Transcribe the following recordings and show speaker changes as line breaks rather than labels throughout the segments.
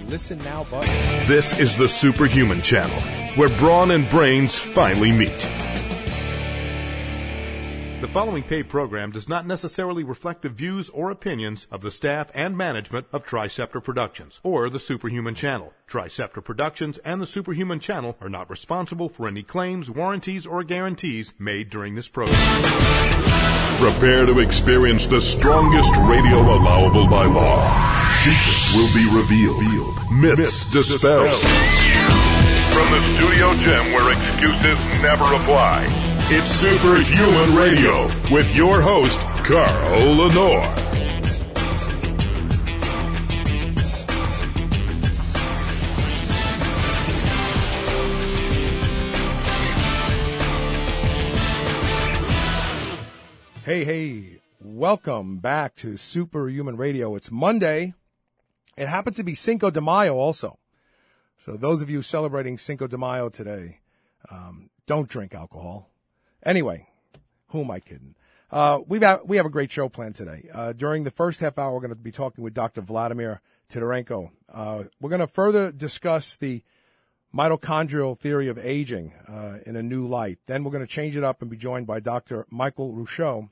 listen now button.
This is the Superhuman Channel, where brawn and brains finally meet. The following paid program does not necessarily reflect the views or opinions of the staff and management of Triceptor Productions or the Superhuman Channel. Triceptor Productions and the Superhuman Channel are not responsible for any claims, warranties, or guarantees made during this program.
Prepare to experience the strongest radio allowable by law. Secrets will be revealed. Myths dispelled. From the studio gym where excuses never apply, it's Superhuman Radio with your host, Carl Lenore.
Hey, welcome back to Superhuman Radio. It's Monday. It happens to be Cinco de Mayo also. So those of you celebrating Cinco de Mayo today, don't drink alcohol. Anyway, who am I kidding? We have a great show planned today. During the first half hour, we're going to be talking with Dr. Vladimir Tidorenko. We're going to further discuss the mitochondrial theory of aging in a new light. Then we're going to change it up and be joined by Dr. Michael Rousseau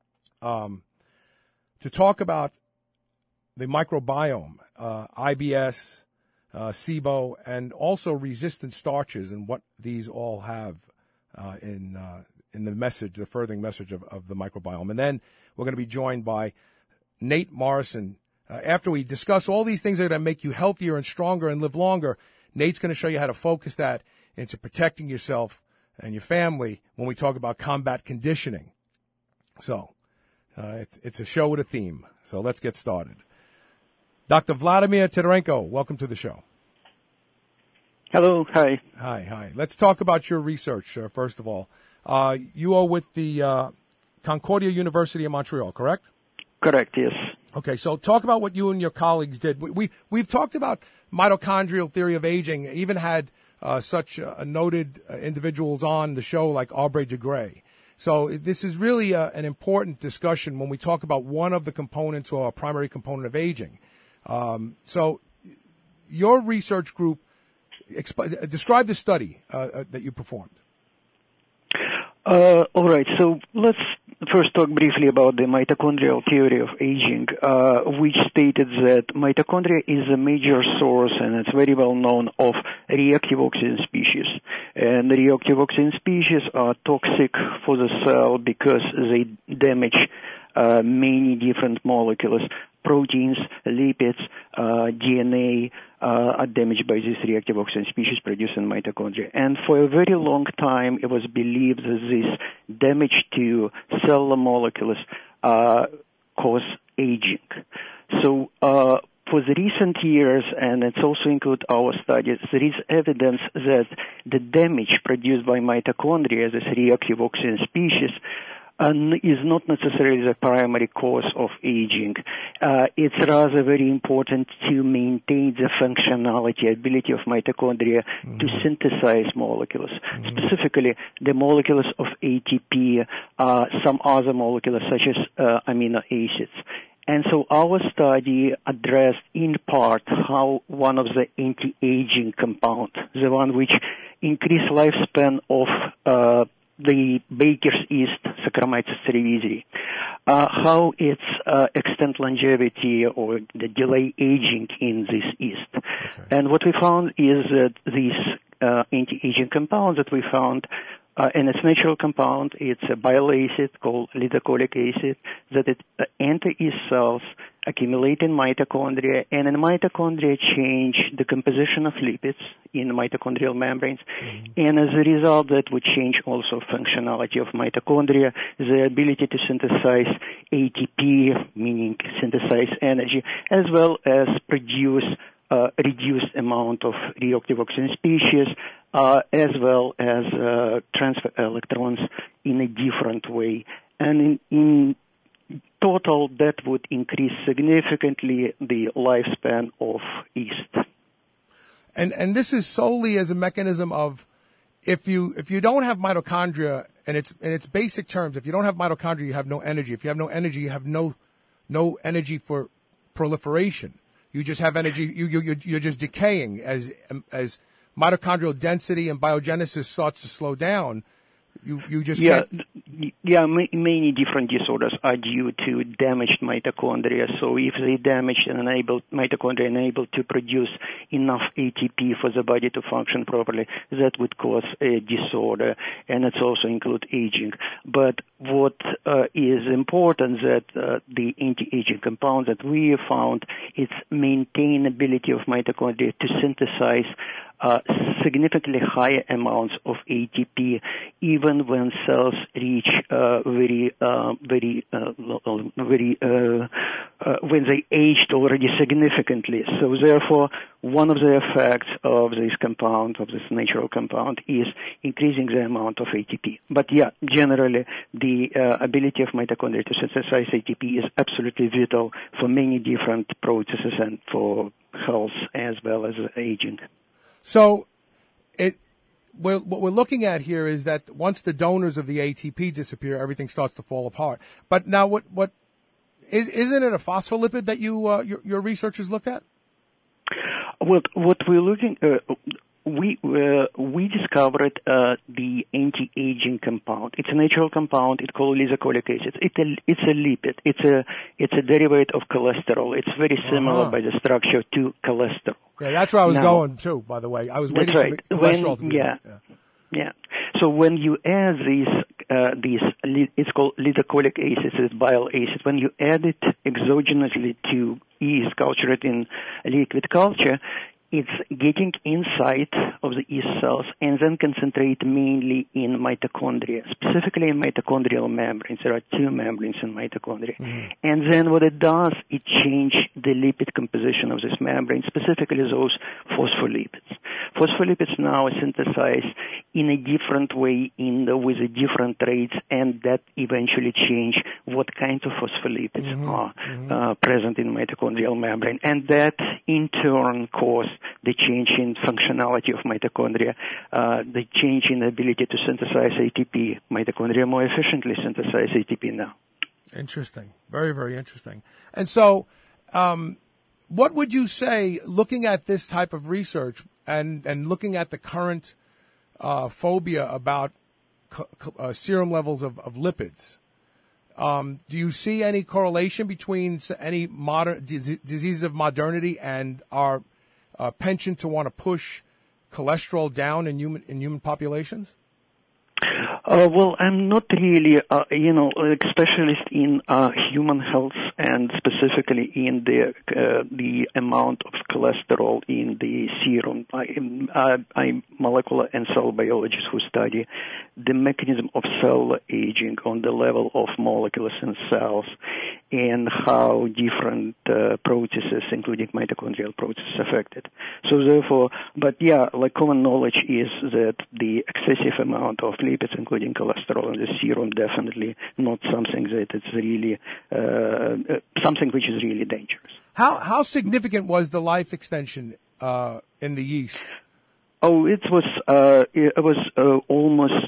to talk about the microbiome, IBS, SIBO, and also resistant starches and what these all have in the message, the furthering message of the microbiome. And then we're going to be joined by Nate Morrison. After we discuss all these things that are going to make you healthier and stronger and live longer, Nate's going to show you how to focus that into protecting yourself and your family when we talk about combat conditioning. So it's a show with a theme. So let's get started. Dr. Vladimir Tidorenko, welcome to the show.
Hello. Hi.
Hi. Let's talk about your research, first of all. You are with the Concordia University of Montreal, correct?
Correct, yes.
Okay, so talk about what you and your colleagues did. We've talked about mitochondrial theory of aging, even had such noted individuals on the show like Aubrey de Grey. So this is really an important discussion when we talk about one of the components or a primary component of aging. So your research group, describe the study that you performed.
All right, so let's first talk briefly about the mitochondrial theory of aging, which stated that mitochondria is a major source, and it's very well known, of reactive oxygen species. And the reactive oxygen species are toxic for the cell because they damage many different molecules. Proteins, lipids, DNA are damaged by these reactive oxygen species produced in mitochondria. And for a very long time, it was believed that this damage to cellular molecules cause aging. So for the recent years, and it's also include our studies, there is evidence that the damage produced by mitochondria, this reactive oxygen species, is not necessarily the primary cause of aging. It's rather very important to maintain the functionality, ability of mitochondria to synthesize molecules, specifically the molecules of ATP, some other molecules such as amino acids. And so our study addressed in part how one of the anti-aging compounds, the one which increase lifespan of the baker's yeast, Saccharomyces cerevisiae, how its extend longevity or the delay aging in this yeast. Okay. And what we found is that this anti-aging compound that we found, and it's natural compound, it's a bile acid called lidocholic acid, that it enter yeast cells, accumulate in mitochondria, and in mitochondria change the composition of lipids in the mitochondrial membranes, and as a result that would change also functionality of mitochondria, the ability to synthesize ATP, meaning synthesize energy, as well as produce reduced amount of reactive oxygen species, as well as transfer electrons in a different way. And in total, that would increase significantly the lifespan of yeast.
And this is solely as a mechanism of if you don't have mitochondria, and it's in its basic terms, if you don't have mitochondria, you have no energy. If you have no energy, you have no energy for proliferation. you just have energy. You're just decaying as mitochondrial density and biogenesis starts to slow down. You just can't.
Many different disorders are due to damaged mitochondria. So if they damaged and mitochondria unable to produce enough ATP for the body to function properly, that would cause a disorder, and it also include aging. But what is important that the anti-aging compound that we have found, its maintainability of mitochondria to synthesize significantly higher amounts of ATP, even when cells reach when they aged already significantly. So therefore, one of the effects of this compound, of this natural compound, is increasing the amount of ATP. But generally, the ability of mitochondria to synthesize ATP is absolutely vital for many different processes and for health as well as aging.
So, what we're looking at here is that once the donors of the ATP disappear, everything starts to fall apart. But now, isn't it a phospholipid that your researchers looked at?
What we're looking, we discovered the anti-aging compound. It's a natural compound. It's called lisacolic acid. It's a lipid. It's a derivative of cholesterol. It's very similar by the structure to cholesterol.
Yeah, that's where I was going too. By the way, I was waiting for the cholesterol to be
Yeah. So when you add it's called lisacolic acid, it's bile acid. When you add it exogenously to yeast cultured in liquid culture, it's getting inside of the yeast cells and then concentrate mainly in mitochondria, specifically in mitochondrial membranes. There are two membranes in mitochondria. Mm-hmm. And then what it does, it changes the lipid composition of this membrane, specifically those phospholipids. Phospholipids now are synthesized in a different way with a different rates, and that eventually change what kinds of phospholipids are present in mitochondrial membrane. And that, in turn, causes the change in functionality of mitochondria, the change in the ability to synthesize ATP. Mitochondria more efficiently synthesize ATP now.
Interesting. Very, very interesting. And so, what would you say, looking at this type of research and looking at the current phobia about serum levels of lipids, do you see any correlation between any modern diseases of modernity and our penchant to want to push cholesterol down in human populations?
Well, I'm not really, a specialist in human health and specifically in the amount of cholesterol in the serum. I'm molecular and cell biologist who study the mechanism of cell aging on the level of molecules in cells and how different processes, including mitochondrial processes, affect it. So therefore, common knowledge is that the excessive amount of lipids, including cholesterol in the serum, definitely not something that it's really something which is really dangerous.
How significant was the life extension in the yeast?
Oh, it was almost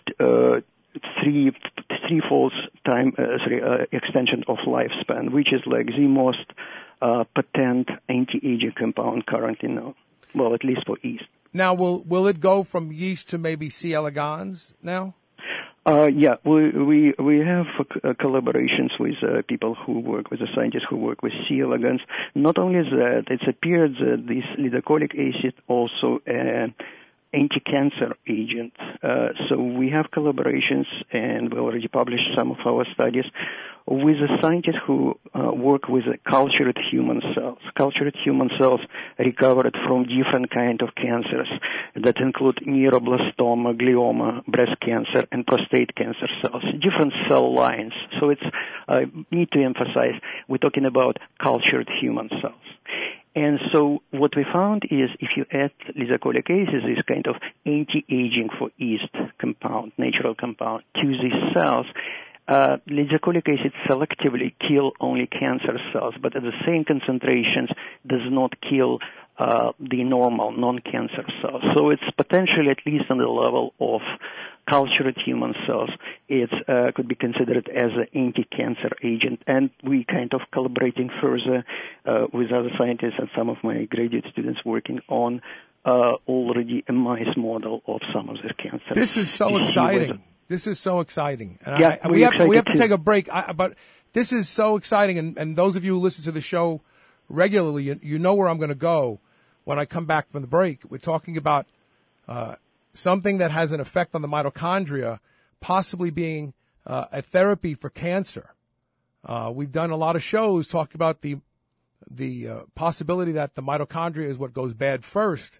threefold time extension of lifespan, which is like the most potent anti-aging compound currently known. Well, at least for yeast. Now,
will it go from yeast to maybe C. elegans now?
We have collaborations with people who work with the scientists who work with C. elegans. Not only that, it's appeared that this lisacolic acid also anti-cancer agent. So we have collaborations, and we already published some of our studies with the scientists who work with cultured human cells. Cultured human cells recovered from different kinds of cancers that include neuroblastoma, glioma, breast cancer, and prostate cancer cells, different cell lines. So it's, I need to emphasize, we're talking about cultured human cells. And so what we found is if you add lisacolic acid, this kind of anti-aging for yeast compound, natural compound, to these cells, lisacolic acid selectively kill only cancer cells, but at the same concentrations does not kill the normal non-cancer cells. So it's potentially, at least on the level of cultured human cells, it could be considered as an anti-cancer agent. And we kind of collaborating further with other scientists and some of my graduate students working on already a mice model of some of their cancer.
This is so exciting. This is so exciting. And
yeah,
we have to take a break. But this is so exciting. And those of you who listen to the show regularly, you know where I'm going to go when I come back from the break. We're talking about something that has an effect on the mitochondria, possibly being a therapy for cancer. We've done a lot of shows talking about the possibility that the mitochondria is what goes bad first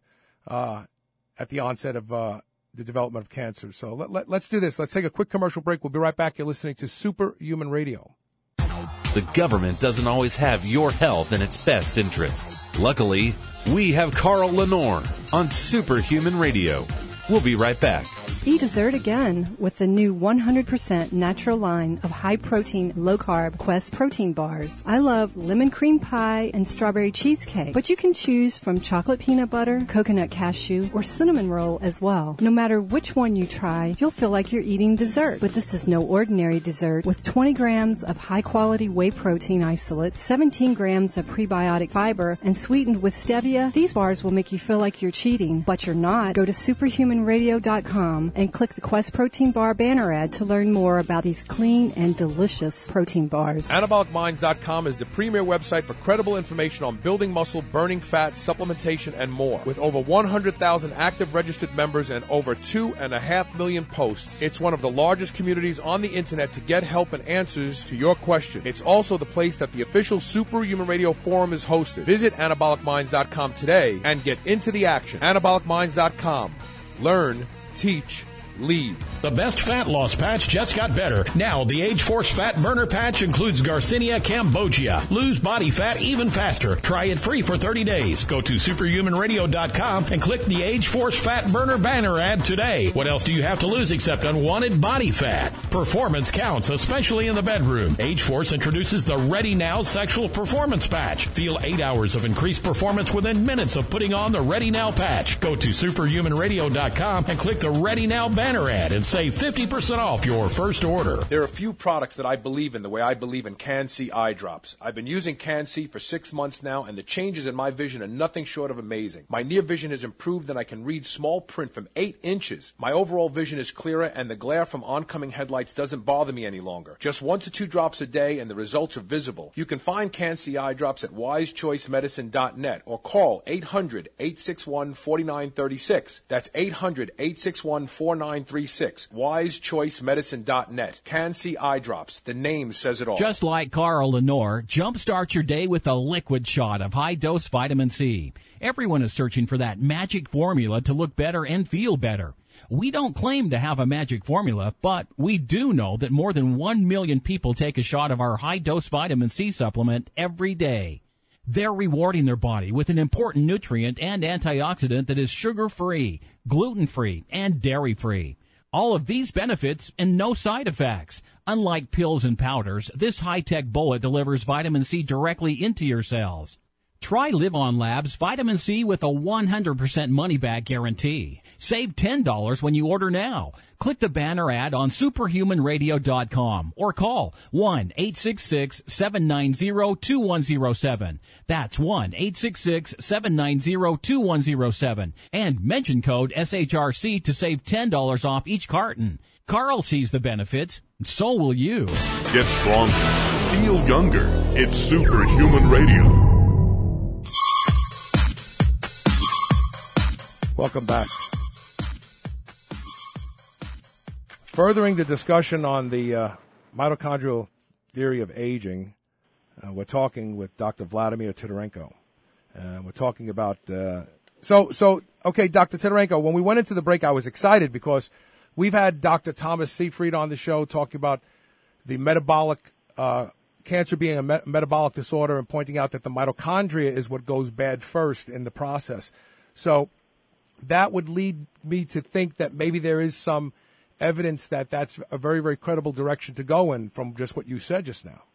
at the onset of the development of cancer. So let's do this. Let's take a quick commercial break. We'll be right back. You're listening to Superhuman Radio.
The government doesn't always have your health in its best interest. Luckily, we have Carl Lenore on Superhuman Radio. We'll be right back.
Eat dessert again with the new 100% natural line of high-protein, low-carb Quest protein bars. I love lemon cream pie and strawberry cheesecake, but you can choose from chocolate peanut butter, coconut cashew, or cinnamon roll as well. No matter which one you try, you'll feel like you're eating dessert. But this is no ordinary dessert. With 20 grams of high-quality whey protein isolate, 17 grams of prebiotic fiber, and sweetened with stevia, these bars will make you feel like you're cheating, but you're not. Go to superhumanradio.com and click the Quest Protein Bar banner ad to learn more about these clean and delicious protein bars.
AnabolicMinds.com is the premier website for credible information on building muscle, burning fat, supplementation, and more. With over 100,000 active registered members and over 2.5 million posts, it's one of the largest communities on the internet to get help and answers to your questions. It's also the place that the official Superhuman Radio Forum is hosted. Visit AnabolicMinds.com today and get into the action. AnabolicMinds.com. Learn, teach, lead.
The best fat loss patch just got better. Now, the Age Force Fat Burner Patch includes Garcinia cambogia. Lose body fat even faster. Try it free for 30 days. Go to superhumanradio.com and click the Age Force Fat Burner banner ad today. What else do you have to lose except unwanted body fat? Performance counts, especially in the bedroom. Age Force introduces the Ready Now Sexual Performance Patch. Feel 8 hours of increased performance within minutes of putting on the Ready Now patch. Go to superhumanradio.com and click the Ready Now banner ad and save 50% off your first order.
There are a few products that I believe in the way I believe in Can-C eye drops. I've been using Can-C for 6 months now, and the changes in my vision are nothing short of amazing. My near vision has improved, and I can read small print from 8 inches. My overall vision is clearer, and the glare from oncoming headlights doesn't bother me any longer. Just 1 to 2 drops a day, and the results are visible. You can find Can-C eye drops at wisechoicemedicine.net or call 800-861-4936. That's 800-861-4936. wisechoicemedicine.net. Can-C eye drops. The name says it all.
Just like Carl Lenore, jumpstart your day with a liquid shot of high-dose vitamin C. Everyone is searching for that magic formula to look better and feel better. We don't claim to have a magic formula, but we do know that more than 1 million people take a shot of our high-dose vitamin C supplement every day. They're rewarding their body with an important nutrient and antioxidant that is sugar-free, gluten-free, and dairy-free. All of these benefits and no side effects. Unlike pills and powders, this high-tech bullet delivers vitamin C directly into your cells. Try Live On Labs Vitamin C with a 100% money-back guarantee. Save $10 when you order now. Click the banner ad on superhumanradio.com or call 1-866-790-2107. That's 1-866-790-2107. And mention code SHRC to save $10 off each carton. Carl sees the benefits, so will you.
Get stronger. Feel younger. It's Superhuman Radio.
Welcome back. Furthering the discussion on the mitochondrial theory of aging, we're talking with Dr. Vladimir Titarenko. We're talking about... okay, Dr. Titarenko, when we went into the break, I was excited because we've had Dr. Thomas Seyfried on the show talking about the metabolic... cancer being a metabolic disorder and pointing out that the mitochondria is what goes bad first in the process. So that would lead me to think that maybe there is some evidence that that's a very, very credible direction to go in from just what you said just now.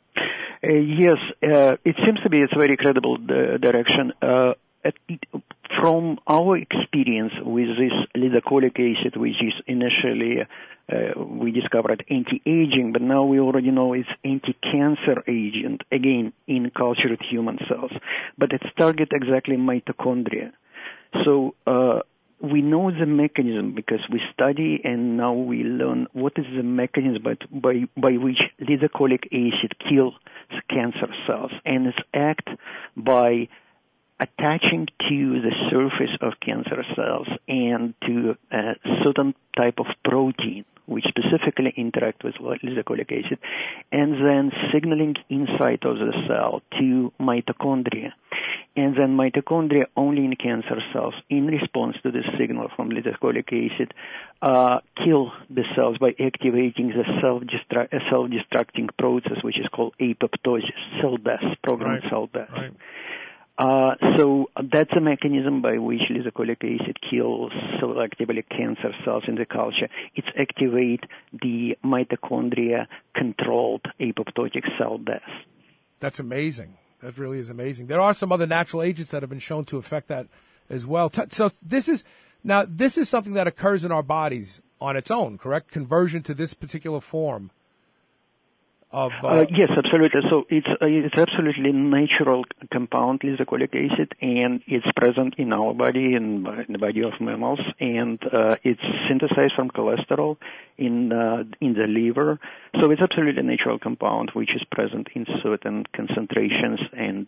Yes, it seems to be it's a very credible direction. from our experience with this lidocolic acid, which is initially we discovered anti-aging, but now we already know it's anti-cancer agent, again, in cultured human cells. But it's target exactly mitochondria. So we know the mechanism because we study and now we learn what is the mechanism by which lidocolic acid kills cancer cells. And it's act by attaching to the surface of cancer cells and to a certain type of protein which specifically interact with lidocolic acid, and then signaling inside of the cell to mitochondria. And then mitochondria only in cancer cells, in response to the signal from lidocolic acid, kill the cells by activating the self-destructing process, which is called apoptosis, cell death, programmed cell death.
Right.
So that's a mechanism by which lidocolic acid kills selectively cancer cells in the culture. It activates the mitochondria-controlled apoptotic cell death.
That's amazing. That really is amazing. There are some other natural agents that have been shown to affect that as well. So this is something that occurs in our bodies on its own, correct? Conversion to this particular form of
yes, absolutely. So it's absolutely natural compound, lidocolic acid, and it's present in our body and in the body of mammals, and it's synthesized from cholesterol in the liver. So it's absolutely a natural compound which is present in certain concentrations, and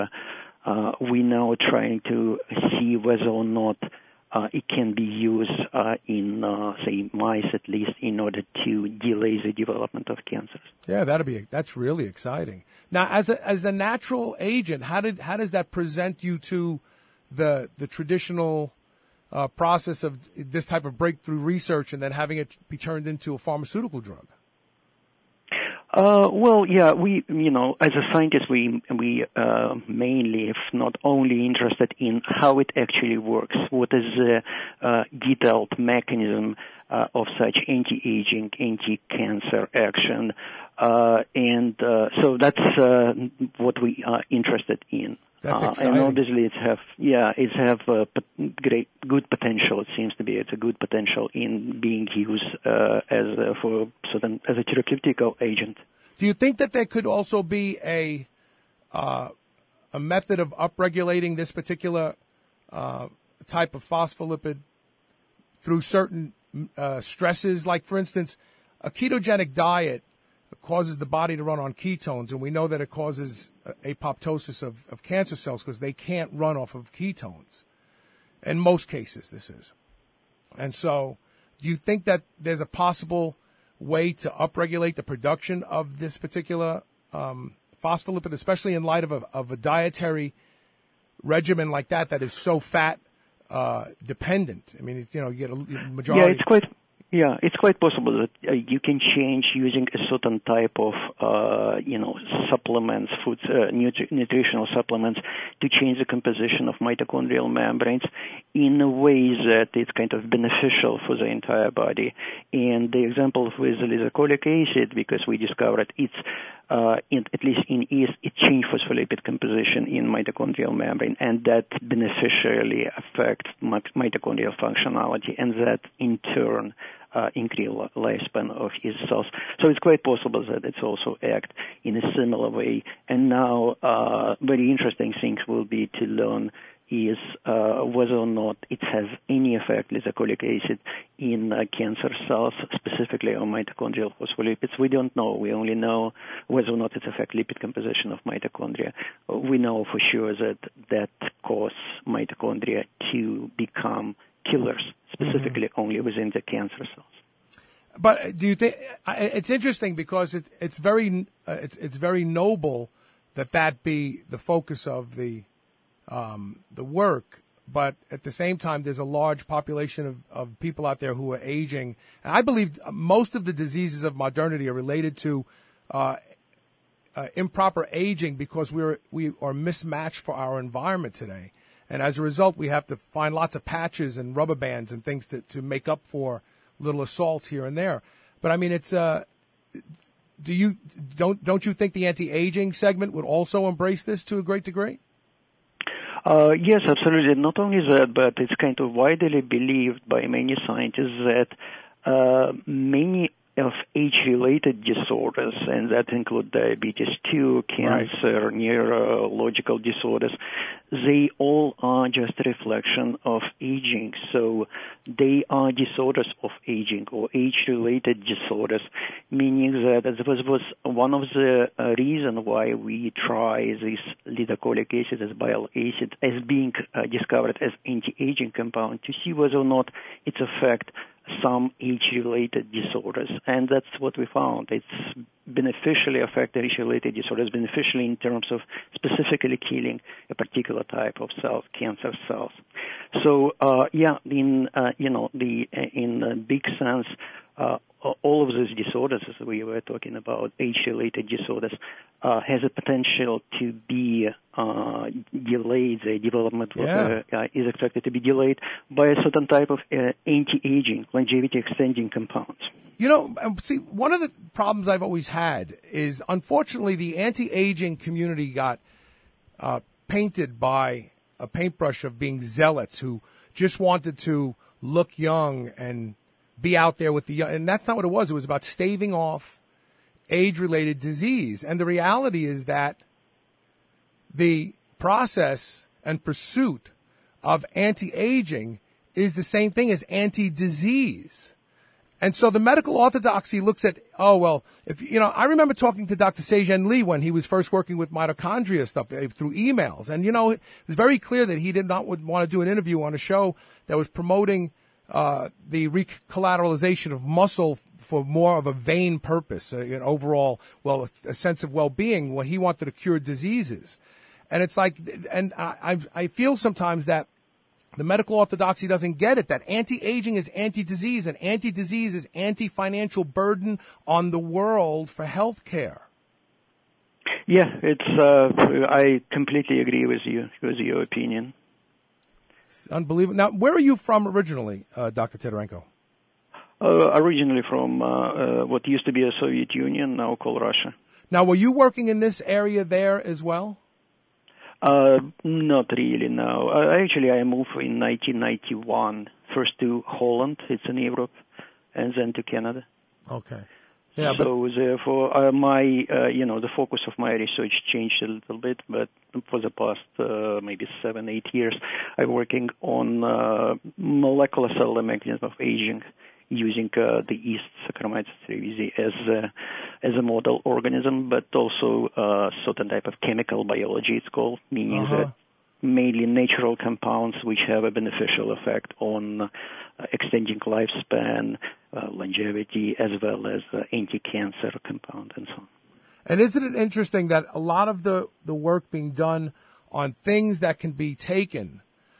we now trying to see whether or not it can be used in, say, mice at least, in order to delay the development of cancers.
Yeah, that's really exciting. Now, as a natural agent, how does that present you to the traditional process of this type of breakthrough research and then having it be turned into a pharmaceutical drug?
Well, yeah, we, as a scientist, we mainly, if not only, interested in how it actually works. What is the detailed mechanism of such anti-aging, anti-cancer action, and so that's what we are interested in.
That's exciting.
And obviously it's have good potential. It seems to be it's a good potential in being used as a therapeutical agent.
Do you think that there could also be a method of upregulating this particular type of phospholipid through certain stresses? Like, for instance, a ketogenic diet causes the body to run on ketones, and we know that it causes apoptosis of cancer cells because they can't run off of ketones. In most cases, this is. And so, do you think that there's a possible way to upregulate the production of this particular phospholipid, especially in light of a dietary regimen like that is so fat dependent? I mean, you get a majority.
Yeah, it's quite possible that you can change using a certain type of, supplements, foods, nutritional supplements to change the composition of mitochondrial membranes in a way that it's kind of beneficial for the entire body. And the example with the lidocolic acid, because we discovered it's, at least in yeast, it changed phospholipid composition in mitochondrial membrane, and that beneficially affects mitochondrial functionality, and that in turn increase lifespan of his cells. So it's quite possible that it's also act in a similar way. And now, very interesting things will be to learn is whether or not it has any effect, lidocolic acid, in cancer cells, specifically on mitochondrial phospholipids. We don't know. We only know whether or not it affects lipid composition of mitochondria. We know for sure that causes mitochondria to become killers, specifically only within the cancer cells.
But do you think it's interesting because it's very noble that be the focus of the work, but at the same time, there's a large population of people out there who are aging. And I believe most of the diseases of modernity are related to improper aging because we are mismatched for our environment today. And as a result, we have to find lots of patches and rubber bands and things to make up for little assaults here and there. But I mean, it's don't you think the anti-aging segment would also embrace this to a great degree?
Yes, absolutely. Not only that, but it's kind of widely believed by many scientists that many of age-related disorders, and that include diabetes too, cancer, neurological disorders, they all are just a reflection of aging. So they are disorders of aging or age-related disorders, meaning that this was one of the reasons why we try this lidocolic acid as bile acid as being discovered as anti-aging compound to see whether or not it affects some age-related disorders, and that's what we found. It's beneficially affect age-related disorders, beneficially in terms of specifically killing a particular type of cells, cancer cells. So, in big sense, all of these disorders, as we were talking about, age-related disorders, has a potential to be delayed. The development is expected to be delayed by a certain type of anti-aging, longevity-extending compounds.
You know, see, one of the problems I've always had is, unfortunately, the anti-aging community got painted by a paintbrush of being zealots who just wanted to look young and be out there with the young. And that's not what it was. It was about staving off age-related disease. And the reality is that the process and pursuit of anti-aging is the same thing as anti-disease. And so the medical orthodoxy looks at, I remember talking to Dr. Se-Jin Lee when he was first working with mitochondria stuff through emails. And, it was very clear that he did not want to do an interview on a show that was promoting the recollateralization of muscle for more of a vain purpose, an overall, a sense of well-being, when he wanted to cure diseases. And it's like, and I feel sometimes that the medical orthodoxy doesn't get it, that anti-aging is anti-disease and anti-disease is anti-financial burden on the world for health care.
Yeah, I completely agree with your opinion.
It's unbelievable. Now, where are you from originally, Dr. Tidorenko?
Originally from what used to be a Soviet Union, now called Russia.
Now, were you working in this area there as well?
Not really, no. I moved in 1991, first to Holland, it's in Europe, and then to Canada.
Okay. Yeah,
so therefore, the focus of my research changed a little bit, but for the past maybe 7-8 years, I'm working on molecular cellular mechanism of aging, using the yeast Saccharomyces cerevisiae as a model organism, but also certain type of chemical biology, it's called, meaning that mainly natural compounds which have a beneficial effect on extending lifespan, longevity, as well as anti-cancer compound and so on.
And isn't it interesting that a lot of the work being done on things that can be taken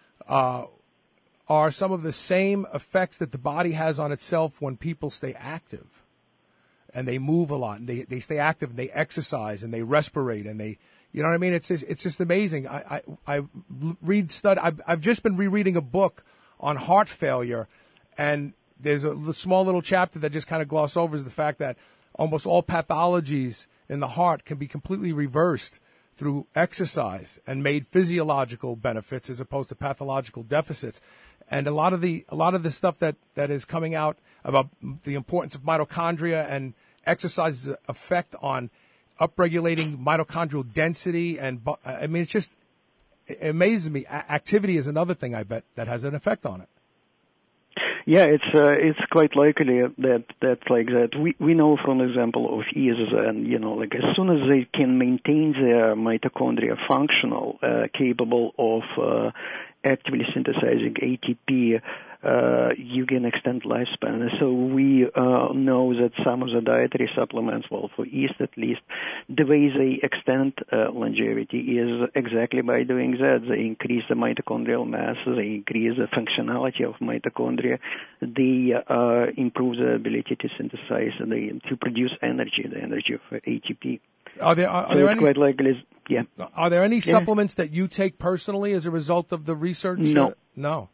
are some of the same effects that the body has on itself when people stay active and they move a lot and they stay active and they exercise and they respirate and they, you know what I mean? It's just amazing. I've just been rereading a book on heart failure, and there's a small little chapter that just kind of gloss over the fact that almost all pathologies in the heart can be completely reversed through exercise and made physiological benefits as opposed to pathological deficits. And a lot of the stuff that is coming out about the importance of mitochondria and exercise's effect on upregulating mitochondrial density, and it amazes me. Activity is another thing, I bet, that has an effect on it.
Yeah, it's quite likely that like that. We know from example of yeast, and as soon as they can maintain their mitochondria functional, capable of actively synthesizing ATP, you can extend lifespan. So we know that some of the dietary supplements, for yeast at least, the way they extend longevity is exactly by doing that. They increase the mitochondrial mass, they increase the functionality of mitochondria, they improve the ability to synthesize, to produce energy, the energy of ATP.
Are there any?
Quite likely, yeah.
Are there any supplements that you take personally as a result of the research?
No.
No.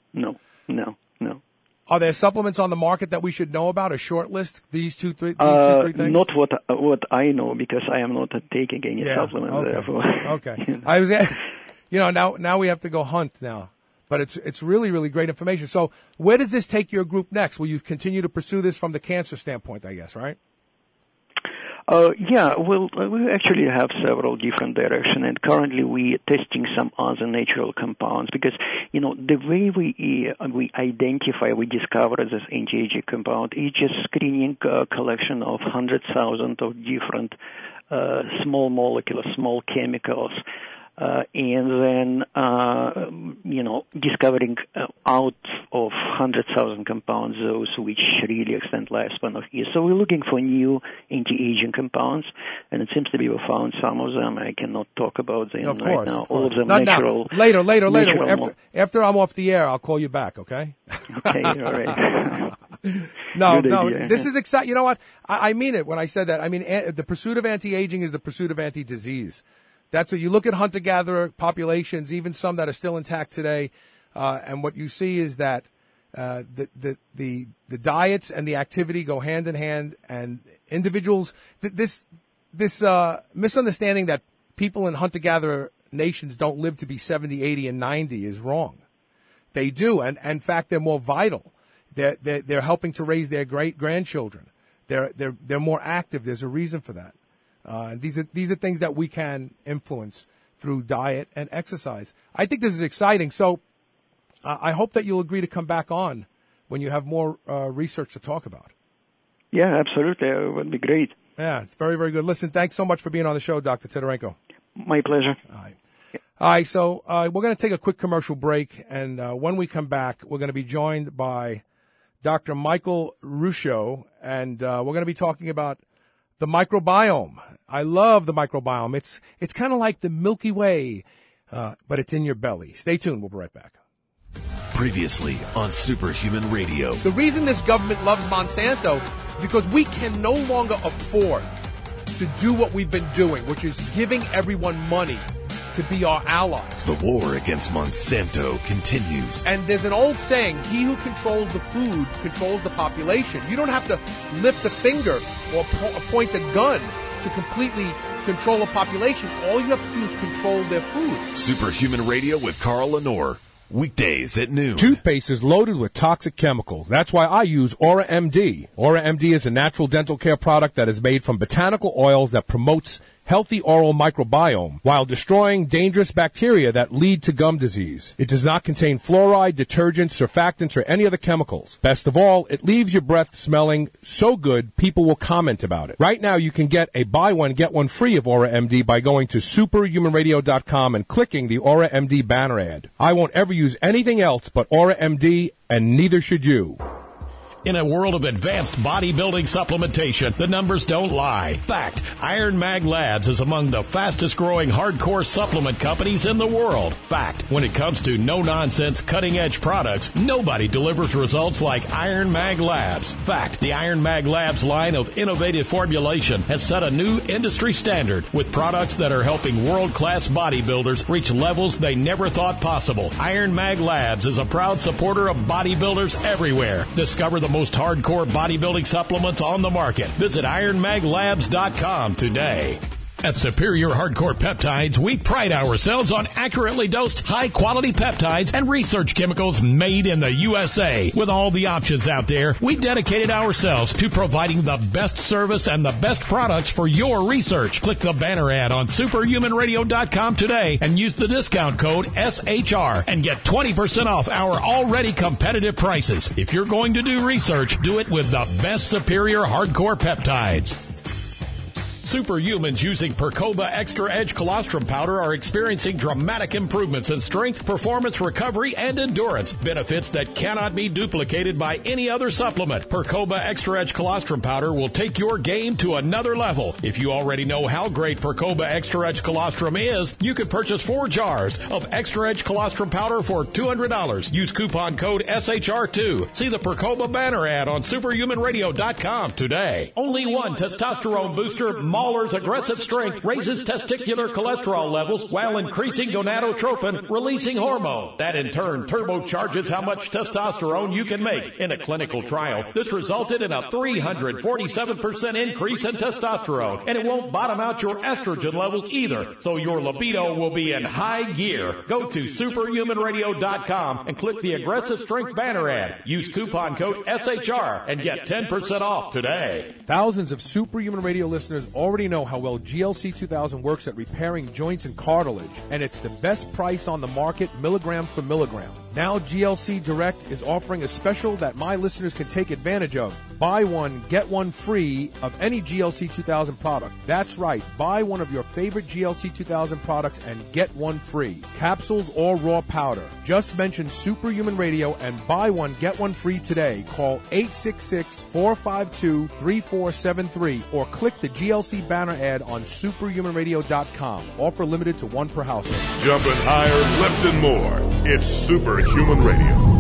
Are
there supplements on the market that we should know about? A short list? These two, three things?
Not what I know, because I am not taking any supplements.
Okay.
Therefore.
Okay. now we have to go hunt now. But it's really, really great information. So where does this take your group next? Will you continue to pursue this from the cancer standpoint, I guess, right?
Yeah, we actually have several different directions, and currently we are testing some other natural compounds because, the way we identify, we discover this anti-aging compound is just screening a collection of 100,000 of different small molecules, small chemicals, and then, discovering out of 100,000 compounds those which really extend lifespan of years. So we're looking for new anti-aging compounds, and it seems to be we found some of them. I cannot talk about them right now. All of them natural.
Later. After I'm off the air, I'll call you back, okay?
Okay, all right.
No, this is exciting. You know what? I mean it when I said that. I mean, the pursuit of anti-aging is the pursuit of anti-disease. That's what you look at hunter-gatherer populations, even some that are still intact today, and what you see is that the diets and the activity go hand in hand, and individuals this misunderstanding that people in hunter-gatherer nations don't live to be 70, 80, and 90 is wrong. They do, and in fact, they're more vital. They're helping to raise their great-grandchildren. They're more active. There's a reason for that. These are things that we can influence through diet and exercise. I think this is exciting. So I hope that you'll agree to come back on when you have more research to talk about.
Yeah, absolutely. It would be great.
Yeah, it's very, very good. Listen, thanks so much for being on the show, Dr. Tidorenko.
My pleasure.
All right, so we're going to take a quick commercial break, and when we come back, we're going to be joined by Dr. Michael Ruscio, and we're going to be talking about the microbiome. I love the microbiome. It's kind of like the Milky Way, but it's in your belly. Stay tuned. We'll be right back.
Previously on Superhuman Radio.
The reason this government loves Monsanto is because we can no longer afford to do what we've been doing, which is giving everyone money to be our allies.
The war against Monsanto continues.
And there's an old saying, he who controls the food controls the population. You don't have to lift a finger or point a gun to completely control a population. All you have to do is control their food.
Superhuman Radio with Carl Lenore. Weekdays at noon.
Toothpaste is loaded with toxic chemicals. That's why I use Aura MD. Aura MD is a natural dental care product that is made from botanical oils that promotes healthy oral microbiome while destroying dangerous bacteria that lead to gum disease. It does not contain fluoride, detergents, surfactants, or any other chemicals. Best of all, it leaves your breath smelling so good people will comment about it. Right now, you can get a buy one, get one free of Aura MD by going to superhumanradio.com and clicking the Aura MD banner ad. I won't ever use anything else but Aura MD, and neither should you.
In a world of advanced bodybuilding supplementation, the numbers don't lie. Fact, Iron Mag Labs is among the fastest growing hardcore supplement companies in the world. Fact, when it comes to no-nonsense, cutting-edge products, nobody delivers results like Iron Mag Labs. Fact, the Iron Mag Labs line of innovative formulation has set a new industry standard with products that are helping world-class bodybuilders reach levels they never thought possible. Iron Mag Labs is a proud supporter of bodybuilders everywhere. Discover the most hardcore bodybuilding supplements on the market. Visit IronMagLabs.com today. At Superior Hardcore Peptides, we pride ourselves on accurately dosed, high-quality peptides and research chemicals made in the USA. With all the options out there, we dedicated ourselves to providing the best service and the best products for your research. Click the banner ad on superhumanradio.com today and use the discount code SHR and get 20% off our already competitive prices. If you're going to do research, do it with the best Superior Hardcore Peptides. Superhumans using Percoba Extra Edge Colostrum Powder are experiencing dramatic improvements in strength, performance, recovery, and endurance. Benefits that cannot be duplicated by any other supplement. Percoba Extra Edge Colostrum Powder will take your game to another level. If you already know how great Percoba Extra Edge Colostrum is, you can purchase 4 jars of Extra Edge Colostrum Powder for $200. Use coupon code SHR2. See the Percoba banner ad on superhumanradio.com today. Only one testosterone booster Mahler's aggressive strength raises testicular cholesterol levels while increasing gonadotropin, releasing hormone. That in turn turbocharges how much testosterone you can make. In a clinical trial, this resulted in a 347% increase in testosterone, and it won't bottom out your estrogen levels either, so your libido will be in high gear. Go to superhumanradio.com and click the aggressive strength banner ad. Use coupon code SHR and get 10% off today.
Thousands of Superhuman Radio listeners already know how well GLC 2000 works at repairing joints and cartilage, and it's the best price on the market, milligram for milligram. Now GLC Direct is offering a special that my listeners can take advantage of. Buy one, get one free of any GLC 2000 product. That's right. Buy one of your favorite GLC 2000 products and get one free. Capsules or raw powder. Just mention Superhuman Radio and buy one, get one free today. Call 866-452-3473 or click the GLC banner ad on superhumanradio.com. Offer limited to one per household.
Jumping higher, lifting more. It's Superhuman Radio.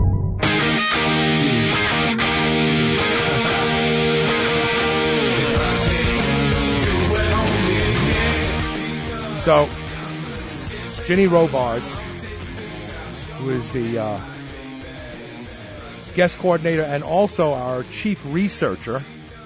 So, Ginny Robards, who is the guest coordinator and also our chief researcher,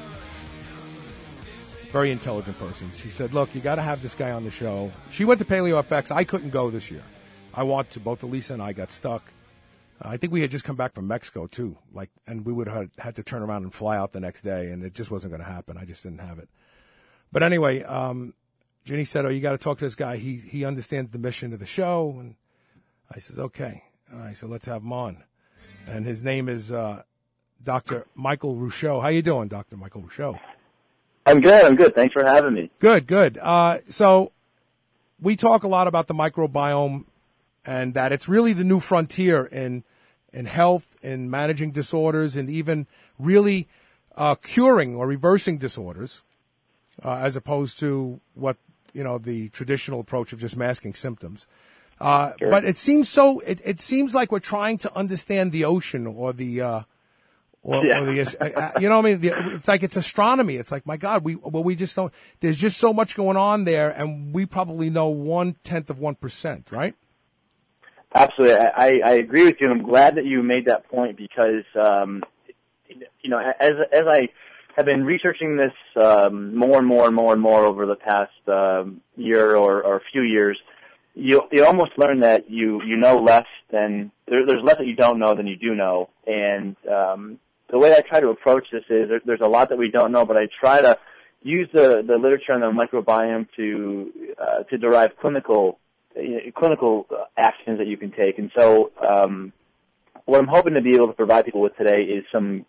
very intelligent person. She said, look, you got to have this guy on the show. She went to PaleoFX. I couldn't go this year. I want to. Both Elisa and I got stuck. I think we had just come back from Mexico, too. And we would have had to turn around and fly out the next day, and it just wasn't going to happen. I just didn't have it. But anyway, Ginny said, you got to talk to this guy. He understands the mission of the show. And I says, okay. All right, so let's have him on. And his name is Dr. Michael Rouchot. How you doing, Dr. Michael Rouchot?
I'm good. Thanks for having me.
Good. So we talk a lot about the microbiome and that it's really the new frontier in health, in managing disorders, and even really curing or reversing disorders, as opposed to what, the traditional approach of just masking symptoms. Sure. But it seems it seems like we're trying to understand the ocean or the it's like it's astronomy. It's like, my God, we just don't, there's just so much going on there, and we probably know 1/10 of 1%, right?
Absolutely. I agree with you, and I'm glad that you made that point because, as I have been researching this more and more over the past year or a few years, you almost learn that you know less than, there's less that you don't know than you do know. And the way I try to approach this is there's a lot that we don't know, but I try to use the literature on the microbiome to derive clinical actions that you can take. And so what I'm hoping to be able to provide people with today is some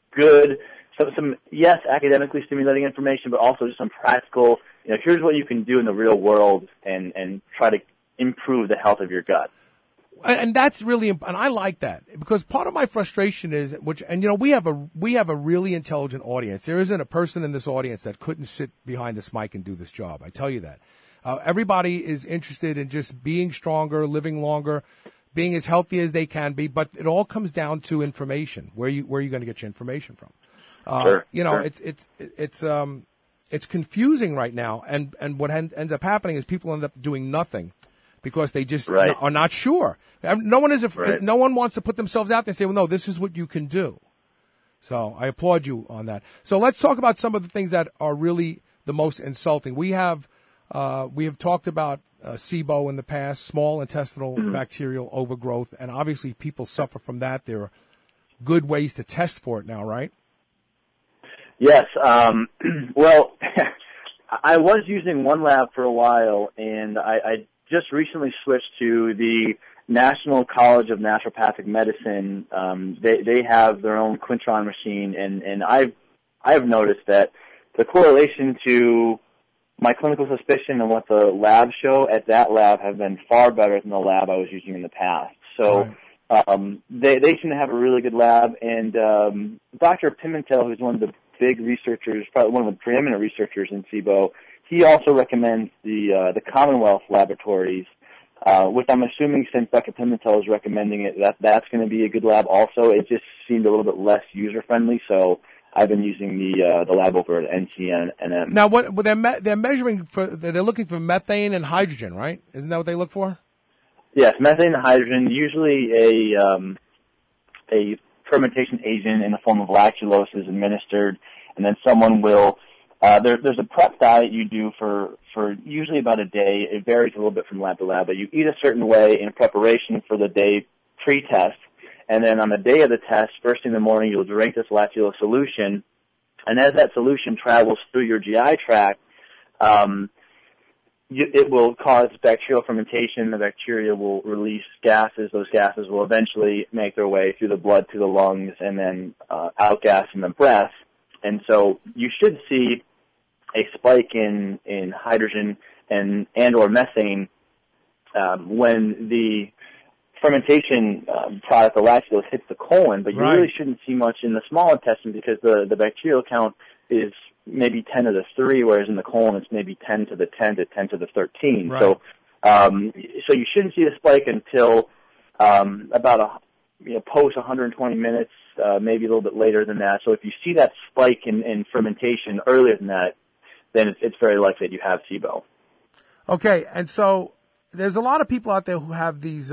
academically stimulating information, but also just some practical, here's what you can do in the real world and try to improve the health of your gut.
And that's really, and I like that, because part of my frustration is, we have a really intelligent audience. There isn't a person in this audience that couldn't sit behind this mic and do this job. I tell you that. Everybody is interested in just being stronger, living longer, being as healthy as they can be, but it all comes down to information. Where are you going to get your information from?
Sure.
It's confusing right now, and what ends up happening is people end up doing nothing because they just are not sure. No one wants to put themselves out there and say, well, no, this is what you can do. So I applaud you on that. So let's talk about some of the things that are really the most insulting. We have talked about SIBO in the past, small intestinal bacterial overgrowth, and obviously people suffer from that. There are good ways to test for it now, right?
Yes. Well, I was using one lab for a while, and I just recently switched to the National College of Naturopathic Medicine. They have their own Quintron machine, and I've noticed that the correlation to my clinical suspicion and what the labs show at that lab have been far better than the lab I was using in the past. So they seem to have a really good lab, and Dr. Pimentel, who's one of the big researchers, probably one of the preeminent researchers in SIBO, he also recommends the Commonwealth laboratories, which I'm assuming, since Dr. Pimentel is recommending it, that's going to be a good lab also. It just seemed a little bit less user-friendly, so I've been using the lab over at NCNM.
Now, what they're measuring for? They're looking for methane and hydrogen, right? Isn't that what they look for?
Yes, methane and hydrogen. Usually, a fermentation agent in the form of lactulose is administered, and then someone will. There's a prep diet you do for usually about a day. It varies a little bit from lab to lab, but you eat a certain way in preparation for the day pre-test. And then on the day of the test, first thing in the morning, you'll drink this lactulose solution. And as that solution travels through your GI tract, it will cause bacterial fermentation. The bacteria will release gases. Those gases will eventually make their way through the blood to the lungs and then outgas in the breath. And so you should see a spike in hydrogen and or methane when the fermentation product, the lactulose, hits the colon, but you really shouldn't see much in the small intestine because the bacterial count is maybe 10 to the 3, whereas in the colon it's maybe 10 to the 10 to 10 to the 13.
Right.
So you shouldn't see a spike until about post 120 minutes, maybe a little bit later than that. So if you see that spike in fermentation earlier than that, then it's very likely that you have SIBO.
Okay, and so there's a lot of people out there who have these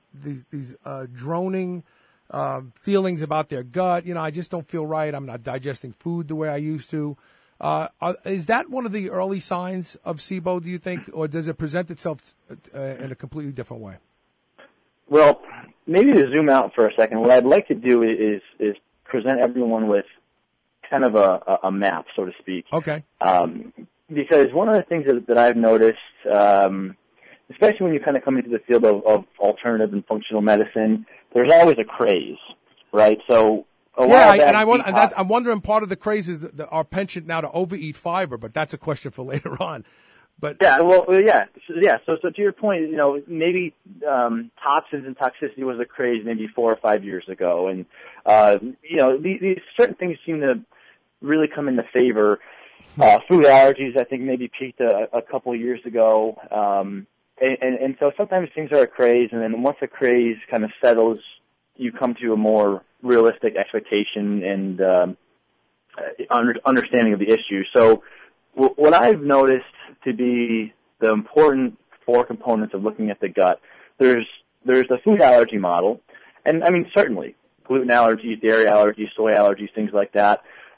droning feelings about their gut. I just don't feel right. I'm not digesting food the way I used to. Is that one of the early signs of SIBO, do you think, or does it present itself in a completely different way?
Well, maybe to zoom out for a second, what I'd like to do is present everyone with kind of a map, so to speak.
Okay.
Because one of the things that I've noticed, especially when you kind of come into the field of alternative and functional medicine, there's always a craze, right? So I'm wondering part of the craze is our penchant now to overeat fiber, but that's a question for later on. But So to your point, maybe toxins and toxicity was a craze maybe 4 or 5 years ago, and these certain things seem to really come into favor. Food allergies, I think, maybe peaked a couple of years ago, and so sometimes things are a craze, and then once a craze kind of settles, you come to a more realistic expectation and understanding of the issue. So what I've noticed to be the important 4 components of looking at the gut, there's the food allergy model, and I mean certainly gluten allergies, dairy allergies, soy allergies, things like that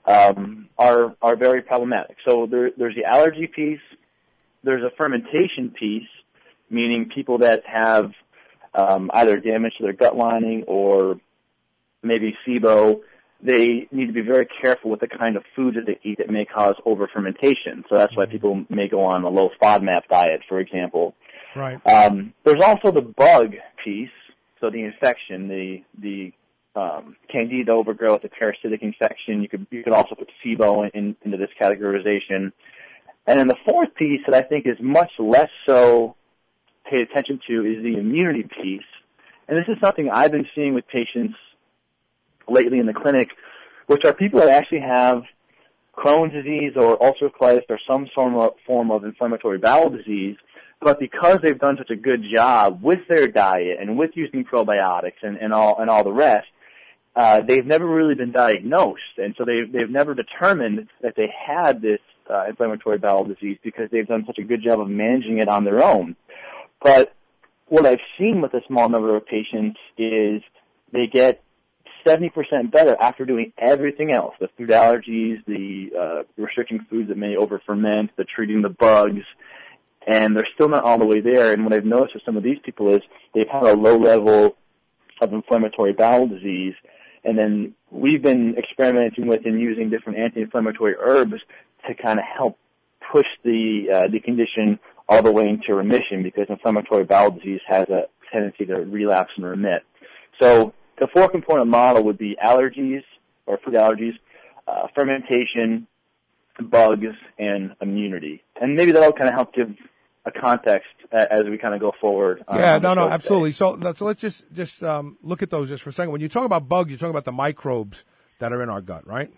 are very problematic. So there's the allergy piece, there's a fermentation piece, meaning people that have either damage to their gut lining or maybe SIBO, they need to be very careful with the kind of food that they eat that may cause over-fermentation. So that's why people may go on a low FODMAP diet, for example.
Right.
There's also the bug piece, so the infection, the candida overgrowth, the parasitic infection. You could also put SIBO into this categorization. And then the 4th piece that I think is much less so paid attention to is the immunity piece. And this is something I've been seeing with patients lately in the clinic, which are people that actually have Crohn's disease or ulcerative colitis or some form of inflammatory bowel disease, but because they've done such a good job with their diet and with using probiotics and all the rest, they've never really been diagnosed, and so they've never determined that they had this inflammatory bowel disease because they've done such a good job of managing it on their own. But what I've seen with a small number of patients is they get 70% better after doing everything else, the food allergies, the restricting foods that may over-ferment, the treating the bugs, and they're still not all the way there. And what I've noticed with some of these people is they've had a low level of inflammatory bowel disease, and then we've been experimenting with and using different anti-inflammatory herbs to kind of help push the condition all the way into remission, because inflammatory bowel disease has a tendency to relapse and remit. So the 4-component model would be allergies or food allergies, fermentation, bugs, and immunity. And maybe that'll kind of help give a context as we kind of go forward.
Absolutely. So let's just look at those just for a second. When you talk about bugs, you're talking about the microbes that are in our gut, right?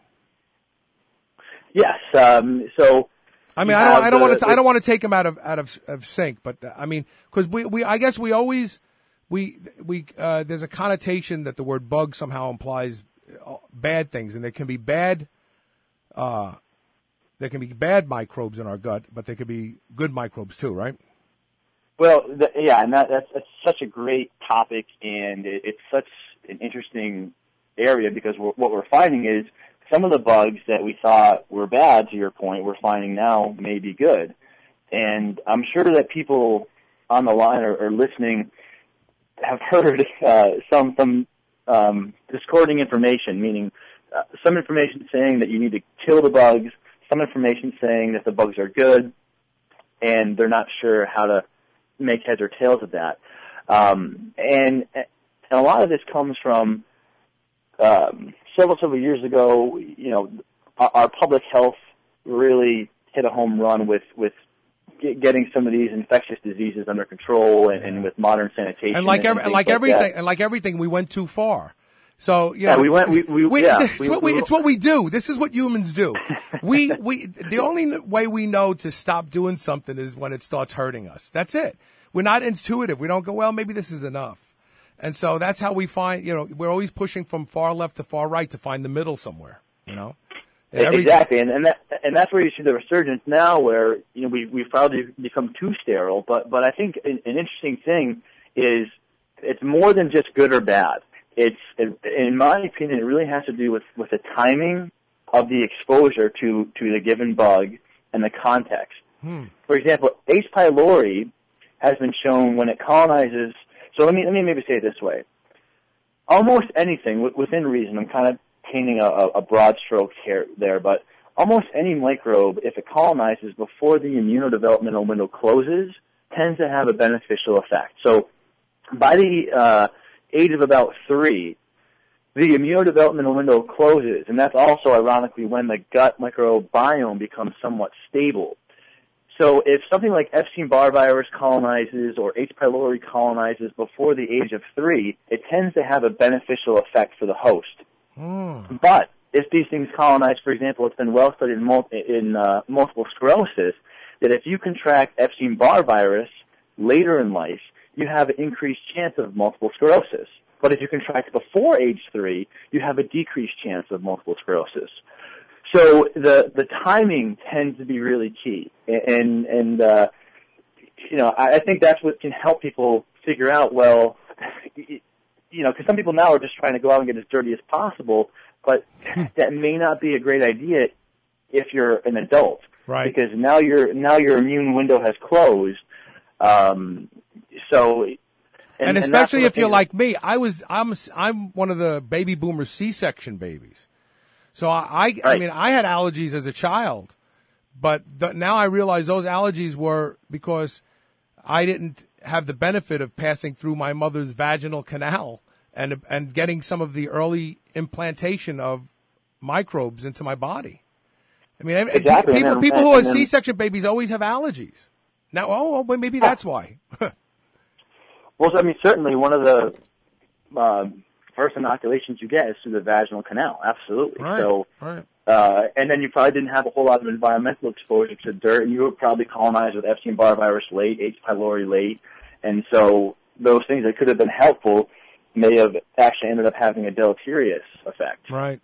Yes.
So I mean, I don't want to take them out of sync, but I mean, because I guess we always there's a connotation that the word bug somehow implies bad things, and there can be bad there can be bad microbes in our gut, but there could be good microbes too, right?
Well, and that's such a great topic, and it's such an interesting area because what we're finding is some of the bugs that we thought were bad, to your point, we're finding now may be good. And I'm sure that people on the line or listening have heard some discording information, meaning some information saying that you need to kill the bugs, some information saying that the bugs are good, and they're not sure how to make heads or tails of that. And a lot of this comes from several years ago. Our public health really hit a home run with getting some of these infectious diseases under control and with modern sanitation. And
like everything, we went too far. So it's what we do. This is what humans do. The only way we know to stop doing something is when it starts hurting us. That's it. We're not intuitive. We don't go, well, maybe this is enough. And so that's how we find, we're always pushing from far left to far right to find the middle somewhere,
Exactly. And that's where you see the resurgence now where, we've probably become too sterile. But I think an interesting thing is it's more than just good or bad. In my opinion, it really has to do with the timing of the exposure to the given bug and the context. For example, H. pylori has been shown when it colonizes. So let me maybe say it this way: almost anything within reason. I'm kind of painting a broad stroke here there, but almost any microbe, if it colonizes before the immunodevelopmental window closes, tends to have a beneficial effect. So by the age of about 3, the immunodevelopmental window closes, and that's also ironically when the gut microbiome becomes somewhat stable. So if something like Epstein-Barr virus colonizes or H. pylori colonizes before the age of 3, it tends to have a beneficial effect for the host. But if these things colonize, for example, it's been well studied in multiple sclerosis, that if you contract Epstein-Barr virus later in life, you have an increased chance of multiple sclerosis. But if you contract before age 3, you have a decreased chance of multiple sclerosis. So the timing tends to be really key. And I think that's what can help people figure out, well, because some people now are just trying to go out and get as dirty as possible, but that may not be a great idea if you're an adult.
Right.
Because now your immune window has closed. And
especially if you're like me, I'm one of the baby boomer C-section babies. So I mean, I had allergies as a child, but now I realize those allergies were because I didn't have the benefit of passing through my mother's vaginal canal and getting some of the early implantation of microbes into my body. I mean,
exactly.
people who are C-section babies always have allergies. Now, maybe that's why.
Well, I mean, certainly one of the first inoculations you get is through the vaginal canal. Absolutely.
Right.
So,
right.
And then you probably didn't have a whole lot of environmental exposure to dirt, and you were probably colonized with Epstein-Barr virus late, H. pylori late, and so those things that could have been helpful may have actually ended up having a deleterious effect.
Right.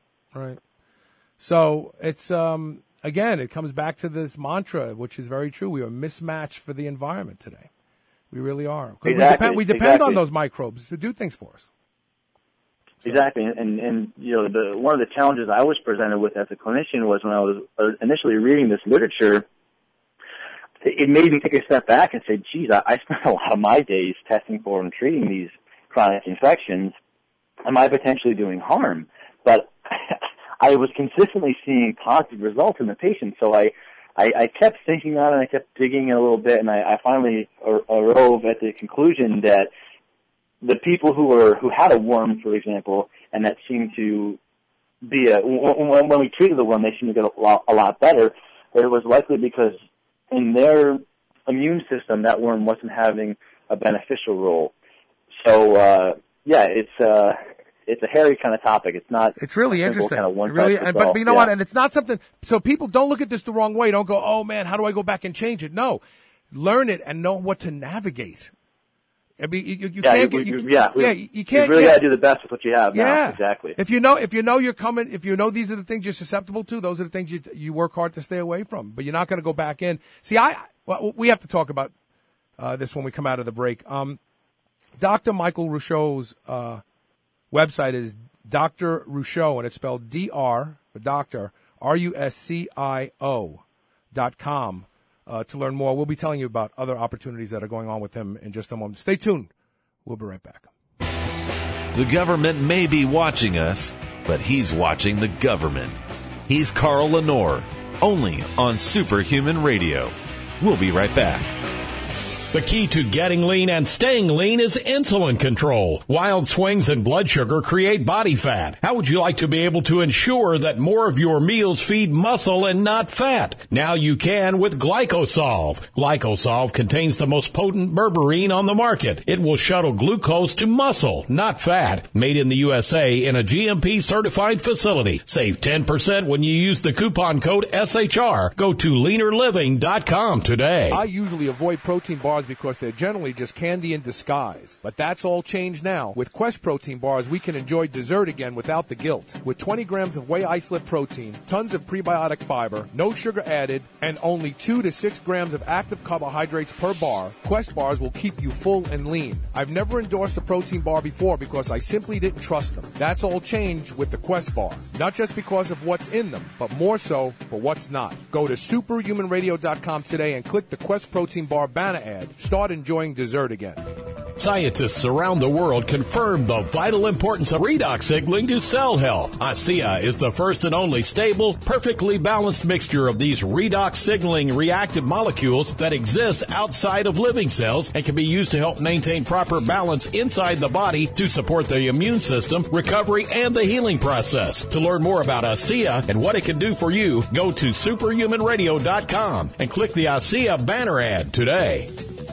So it's again, it comes back to this mantra, which is very true. We are mismatched for the environment today. We really are.
Exactly.
We depend on those microbes to do things for us. So.
Exactly, and one of the challenges I was presented with as a clinician was when I was initially reading this literature, it made me take a step back and say, geez, I spent a lot of my days testing for and treating these chronic infections. Am I potentially doing harm? But I was consistently seeing positive results in the patient, so I kept thinking on it, and I kept digging a little bit, and I finally arose at the conclusion that the people who had a worm, for example, and that seemed to be when we treated the worm, they seemed to get a lot better. It was likely because in their immune system, that worm wasn't having a beneficial role. So it's a hairy kind of topic. It's not.
It's really interesting.
Kind of
but you know what? And it's not something. So people don't look at this the wrong way. Don't go, oh man, how do I go back and change it? No, learn it and know what to navigate. I mean, you can't get, you can't.
You really got to do the best with what you have.
Yeah,
now. Exactly.
If you know you're coming, if you know these are the things you're susceptible to, those are the things you work hard to stay away from. But you're not going to go back in. See, we have to talk about this when we come out of the break. Dr. Michael Ruscio's website is Dr. Ruscio, and it's spelled Dr. for Doctor RUSCIO.com. To learn more. We'll be telling you about other opportunities that are going on with him in just a moment. Stay tuned. We'll be right back.
The government may be watching us, but he's watching the government. He's Carl Lenore, only on Superhuman Radio. We'll be right back.
The key to getting lean and staying lean is insulin control. Wild swings in blood sugar create body fat. How would you like to be able to ensure that more of your meals feed muscle and not fat? Now you can with Glycosolve. Glycosolve contains the most potent berberine on the market. It will shuttle glucose to muscle, not fat. Made in the USA in a GMP certified facility. Save 10% when you use the coupon code SHR. Go to leanerliving.com today.
I usually avoid protein bars because they're generally just candy in disguise. But that's all changed now. With Quest protein bars, we can enjoy dessert again without the guilt. With 20 grams of whey isolate protein, tons of prebiotic fiber, no sugar added, and only 2 to 6 grams of active carbohydrates per bar, Quest bars will keep you full and lean. I've never endorsed a protein bar before because I simply didn't trust them. That's all changed with the Quest bar. Not just because of what's in them, but more so for what's not. Go to superhumanradio.com today and click the Quest protein bar banner ad. Start enjoying dessert again.
Scientists around the world confirm the vital importance of redox signaling to cell health. ASEA is the first and only stable, perfectly balanced mixture of these redox signaling reactive molecules that exist outside of living cells and can be used to help maintain proper balance inside the body to support the immune system, recovery, and the healing process. To learn more about ASEA and what it can do for you, go to superhumanradio.com and click the ASEA banner ad today.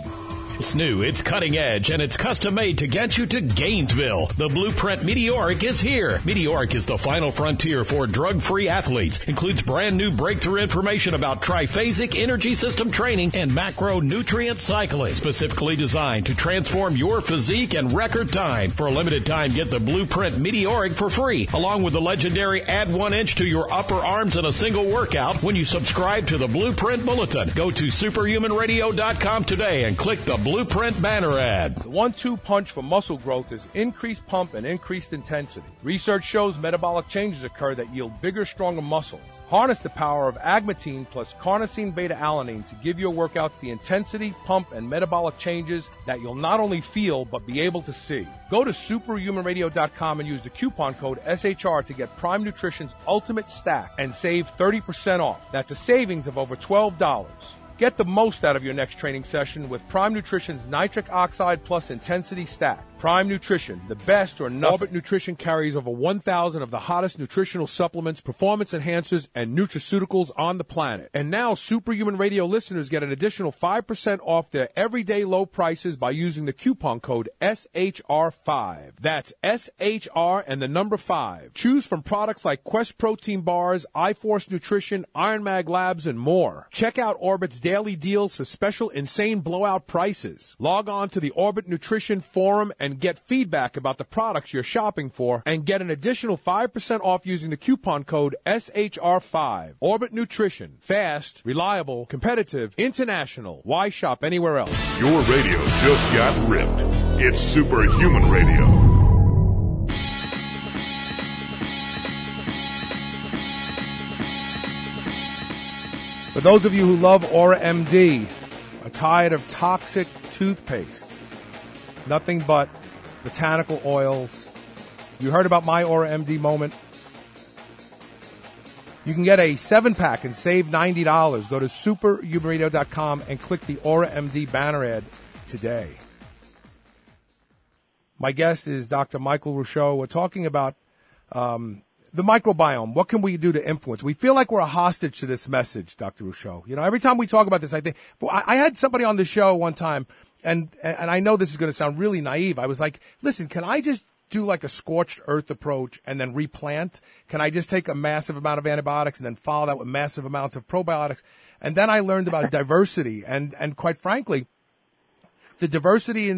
It's new, it's cutting edge, and it's custom made to get you to Gainesville. The Blueprint Meteoric is here. Meteoric is the final frontier for drug-free athletes. Includes brand new breakthrough information about triphasic energy system training and macronutrient cycling. Specifically designed to transform your physique in record time. For a limited time, get the Blueprint Meteoric for free, along with the legendary Add 1 inch to your upper arms in a single workout when you subscribe to the Blueprint Bulletin. Go to superhumanradio.com today and click the Blueprint banner ad.
The 1-2 punch for muscle growth is increased pump and increased intensity. Research shows metabolic changes occur that yield bigger, stronger muscles. Harness the power of agmatine plus carnosine beta-alanine to give your workouts the intensity, pump, and metabolic changes that you'll not only feel but be able to see. Go to superhumanradio.com and use the coupon code SHR to get Prime Nutrition's Ultimate Stack and save 30% off. That's a savings of over $12. Get the most out of your next training session with Prime Nutrition's Nitric Oxide Plus Intensity Stack. Prime Nutrition, the best or nothing. Orbit Nutrition carries over 1,000 of the hottest nutritional supplements, performance enhancers, and nutraceuticals on the planet. And now Superhuman Radio listeners get an additional 5% off their everyday low prices by using the coupon code SHR5. That's SHR and the number 5. Choose from products like Quest Protein Bars, iForce Nutrition, Iron Mag Labs, and more. Check out Orbit's daily deals for special insane blowout prices. Log on to the Orbit Nutrition forum and get feedback about the products you're shopping for and get an additional 5% off using the coupon code SHR5. Orbit Nutrition. Fast, reliable, competitive, international. Why shop anywhere else?
Your radio just got ripped. It's Superhuman Radio.
For those of you who love Aura MD, are tired of toxic toothpaste, nothing but botanical oils. You heard about my Aura MD moment. You can get a 7-pack and save $90. Go to superhumanradio.com and click the Aura MD banner ad today. My guest is Dr. Michael Ruscio. We're talking about the microbiome. What can we do to influence? We feel like we're a hostage to this message, Dr. Ruscio. You know, every time we talk about this, I think I had somebody on the show one time, and I know this is going to sound really naive. I was like, listen, can I just do like a scorched earth approach and then replant? Can I just take a massive amount of antibiotics and then follow that with massive amounts of probiotics? And then I learned about diversity, and quite frankly, the diversity in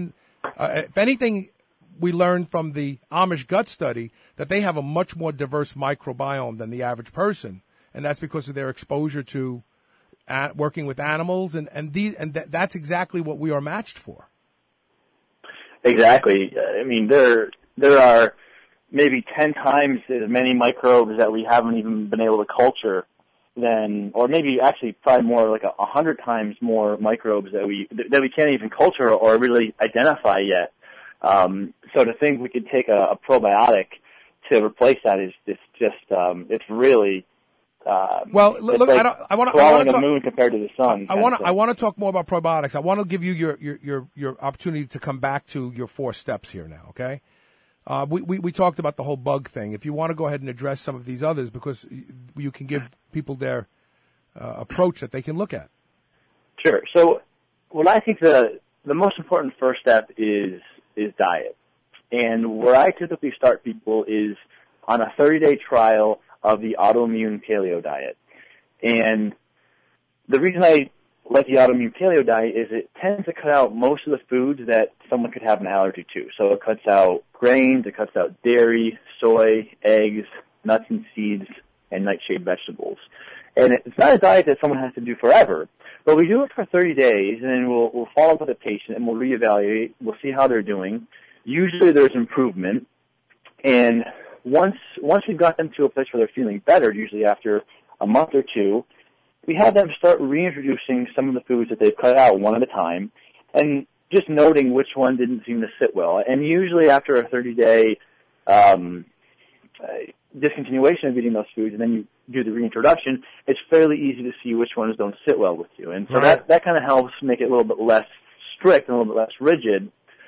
If anything, we learned from the Amish gut study that they have a much more diverse microbiome than the average person, and that's because of their exposure to working with animals, and that's exactly what we are matched for.
Exactly. I mean, there are maybe 10 times as many microbes that we haven't even been able to culture or maybe actually probably more like 100 times more microbes that we can't even culture or really identify yet. So to think we could take a probiotic to replace that is it's really
well. Look,
like
I want
to
talk,
the moon compared to the sun.
I want to talk more about probiotics. I want to give you your opportunity to come back to your 4 steps here now. Okay. We talked about the whole bug thing. If you want to go ahead and address some of these others, because you can give people their approach that they can look at.
Sure. So, what I think the most important first step is diet, and where I typically start people is on a 30-day trial of the autoimmune paleo diet. And the reason I like the autoimmune paleo diet is it tends to cut out most of the foods that someone could have an allergy to. So it cuts out grains, it cuts out dairy, soy, eggs, nuts and seeds, and nightshade vegetables. And it's not a diet that someone has to do forever, but we do it for 30 days, and then we'll follow up with the patient, and we'll reevaluate. We'll see how they're doing. Usually there's improvement, and once we've got them to a place where they're feeling better, usually after a month or two, we have them start reintroducing some of the foods that they've cut out one at a time, and just noting which one didn't seem to sit well. And usually after a 30-day discontinuation of eating those foods, and then you do the reintroduction, it's fairly easy to see which ones don't sit well with you. And so that kind of helps make it a little bit less strict and a little bit less rigid.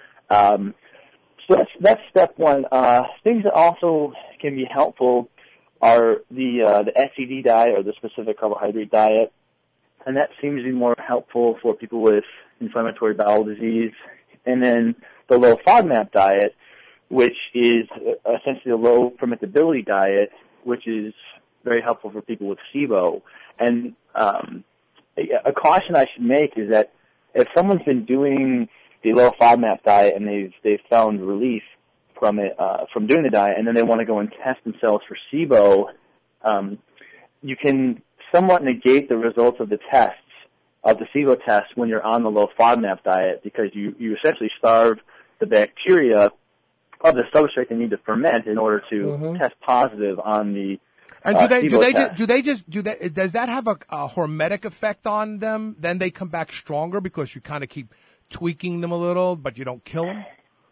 So that's step one. Things that also can be helpful are the SED diet, or the specific carbohydrate diet, and that seems to be more helpful for people with inflammatory bowel disease. And then the low FODMAP diet, which is essentially a low fermentability diet, which is very helpful for people with SIBO. And a caution I should make is that if someone's been doing the low FODMAP diet and they've found relief from it, from doing the diet, and then they want to go and test themselves for SIBO, you can somewhat negate the results of the tests, of the SIBO test, when you're on the low FODMAP diet, because you essentially starve the bacteria of the substrate they need to ferment in order to test positive on the
and does that have a hormetic effect on them? Then they come back stronger because you kind of keep tweaking them a little, but you don't kill them?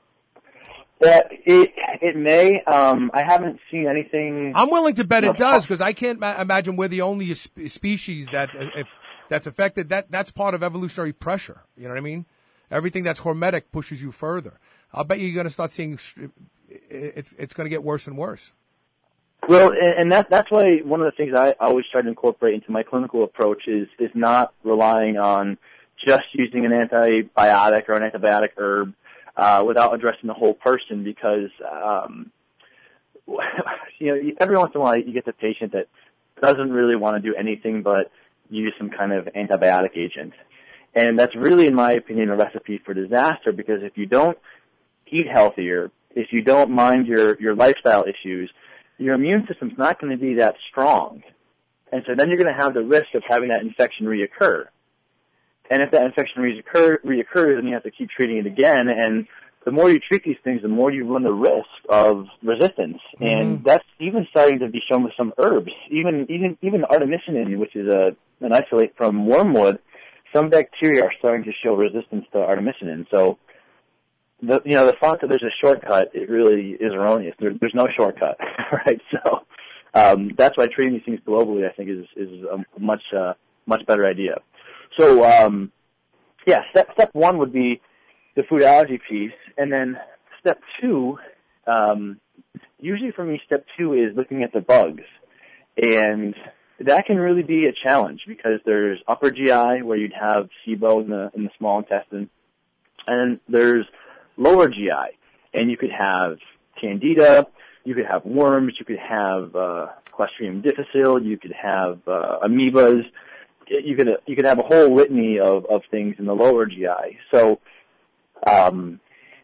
It may. I haven't seen anything.
I'm willing to bet it does, because I can't imagine we're the only species that's affected. That's part of evolutionary pressure. You know what I mean? Everything that's hormetic pushes you further. I'll bet you're going to start seeing it's going to get worse and worse.
Well, and that's why one of the things I always try to incorporate into my clinical approach is not relying on just using an antibiotic or an antibiotic herb without addressing the whole person, because every once in a while you get the patient that doesn't really want to do anything but use some kind of antibiotic agent. And that's really, in my opinion, a recipe for disaster, because if you don't eat healthier, if you don't mind your lifestyle issues, your immune system's not going to be that strong. And so then you're going to have the risk of having that infection reoccur. And if that infection reoccurs, then you have to keep treating it again. And the more you treat these things, the more you run the risk of resistance. Mm-hmm. And that's even starting to be shown with some herbs. Even artemisinin, which is an isolate from wormwood, some bacteria are starting to show resistance to artemisinin. So the thought that there's a shortcut, it really is erroneous. There's no shortcut, right? So that's why treating these things globally, I think, is a much better idea. So step one would be the food allergy piece, and then step two, usually for me, step two is looking at the bugs, and that can really be a challenge, because there's upper GI, where you'd have SIBO in the small intestine, and there's lower GI, and you could have Candida, you could have worms, you could have Clostridium difficile, you could have amoebas, you could have a whole litany of things in the lower GI. So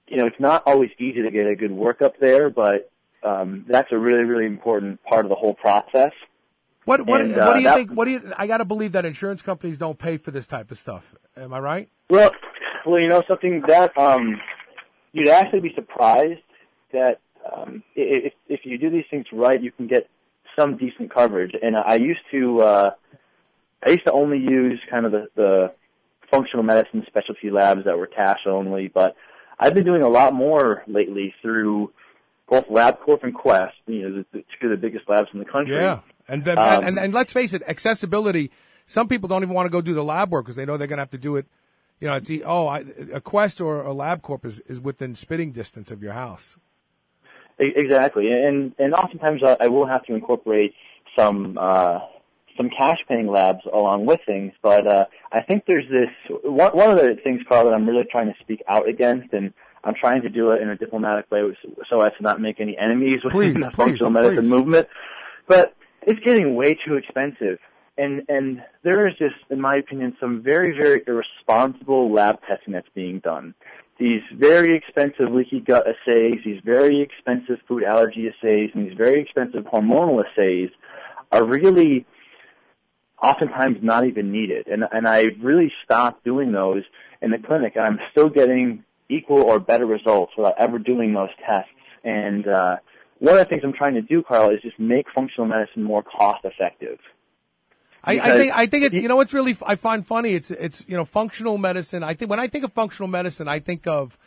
it's not always easy to get a good workup there, but that's a really, really important part of the whole process.
What do you think? I got to believe that insurance companies don't pay for this type of stuff. Am I right?
Well, something that you'd actually be surprised that if you do these things right, you can get some decent coverage. And I used to only use kind of the functional medicine specialty labs that were cash only, but I've been doing a lot more lately through both LabCorp and Quest, two of the biggest labs in the country.
Yeah, and then, and let's face it, accessibility. Some people don't even want to go do the lab work because they know they're going to have to do it. A Quest or a LabCorp is within spitting distance of your house.
Exactly, and oftentimes I will have to incorporate some cash paying labs along with things, but I think there's this one of the things, Carl, that I'm really trying to speak out against, and I'm trying to do it in a diplomatic way so as to not make any enemies within the functional medicine movement. But it's getting way too expensive, and there is just, in my opinion, some very, very irresponsible lab testing that's being done. These very expensive leaky gut assays, these very expensive food allergy assays, and these very expensive hormonal assays are really oftentimes not even needed. And I really stopped doing those in the clinic, and I'm still getting equal or better results without ever doing those tests. And one of the things I'm trying to do, Carl, is just make functional medicine more cost effective.
I think it's, what's really, I find funny, it's functional medicine. I think when I think of functional medicine, I think of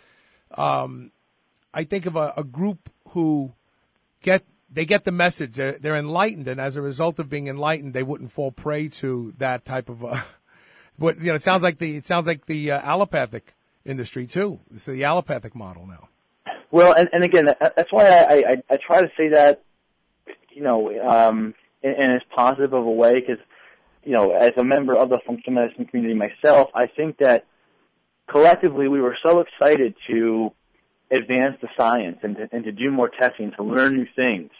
a group who get the message. They're enlightened, and as a result of being enlightened, they wouldn't fall prey to that type of, it sounds like the allopathic industry too. It's the allopathic model now.
Well, and again, that's why I try to say that, in as positive of a way, because, as a member of the functional medicine community myself, I think that collectively we were so excited to advance the science and to do more testing, to learn new things.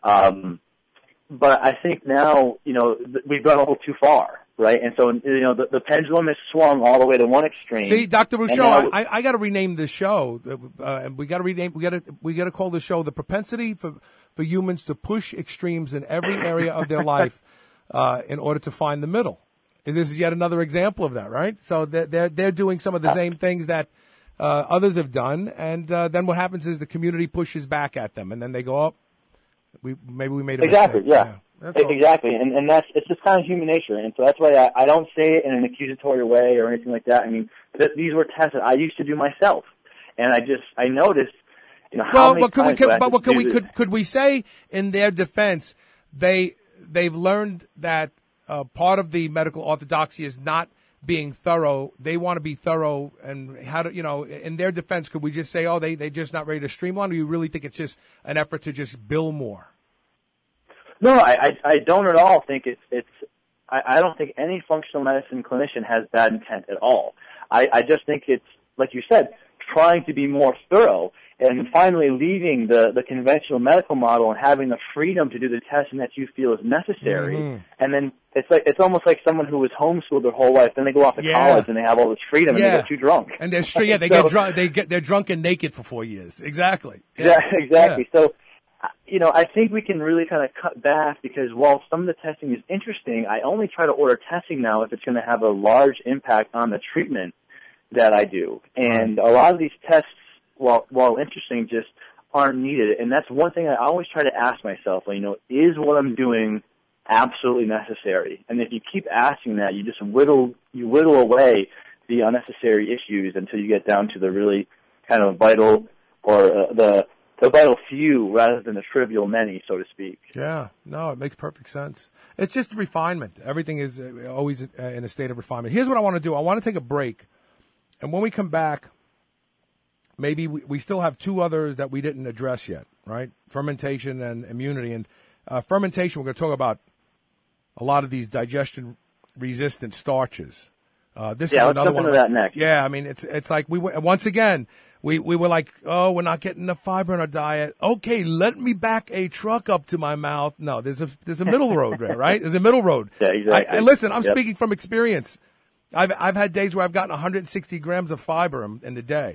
But I think now, we've gone a little too far, right? And so, the pendulum has swung all the way to one extreme.
See, Dr. Rousseau, I got to rename this show. We got to call the show "The Propensity for Humans to Push Extremes in Every Area of Their Life in Order to Find the Middle." And this is yet another example of that, right? So they're doing some of the same things that others have done, and then what happens is the community pushes back at them, and then they go up. Maybe we made a
exactly,
mistake.
Yeah. Exactly, and it's just kind of human nature, and so that's why I don't say it in an accusatory way or anything like that. I mean, these were tests that I used to do myself, and I noticed, how many times
could we say in their defense they've learned that part of the medical orthodoxy is not being thorough. They want to be thorough, and how to, in their defense, could we just say, they're just not ready to streamline, or do you really think it's just an effort to just bill more?
No, I don't at all think I don't think any functional medicine clinician has bad intent at all. I just think it's, like you said, trying to be more thorough and finally leaving the conventional medical model and having the freedom to do the testing that you feel is necessary. Mm-hmm. And then it's almost like someone who was homeschooled their whole life, then they go off to college and they have all this freedom and they get too drunk.
And they're get drunk. They're drunk and naked for 4 years. Exactly.
Yeah, exactly. Yeah. So, I think we can really kind of cut back, because while some of the testing is interesting, I only try to order testing now if it's going to have a large impact on the treatment that I do. And a lot of these tests, while interesting, just aren't needed. And that's one thing I always try to ask myself, is what I'm doing absolutely necessary? And if you keep asking that, you just whittle away the unnecessary issues until you get down to the really kind of vital, or the vital few rather than the trivial many, so to speak.
Yeah, no, it makes perfect sense. It's just refinement. Everything is always in a state of refinement. Here's what I want to do. I want to take a break. And when we come back, maybe we still have two others that we didn't address yet, right? Fermentation and immunity. And fermentation, we're going to talk about a lot of these digestion-resistant starches. This is another one.
Let's jump into that next.
Yeah, I mean, it's like we were like, we're not getting enough fiber in our diet. Okay, let me back a truck up to my mouth. No, there's a middle road there, right? There's a middle road.
Yeah, exactly.
Listen, I'm speaking from experience. I've had days where I've gotten 160 grams of fiber in the day.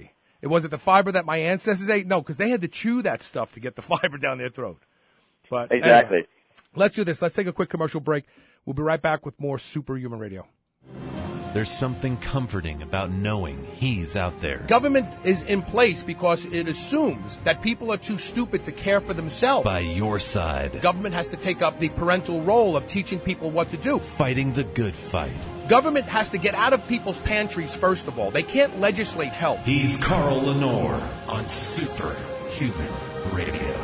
Was it the fiber that my ancestors ate? No, because they had to chew that stuff to get the fiber down their throat. But
exactly.
Anyway, let's do this. Let's take a quick commercial break. We'll be right back with more Superhuman Radio.
There's something comforting about knowing he's out there.
Government is in place because it assumes that people are too stupid to care for themselves.
By your side.
Government has to take up the parental role of teaching people what to do.
Fighting the good fight.
Government has to get out of people's pantries, first of all. They can't legislate health.
He's Carl Lenore on Superhuman Radio.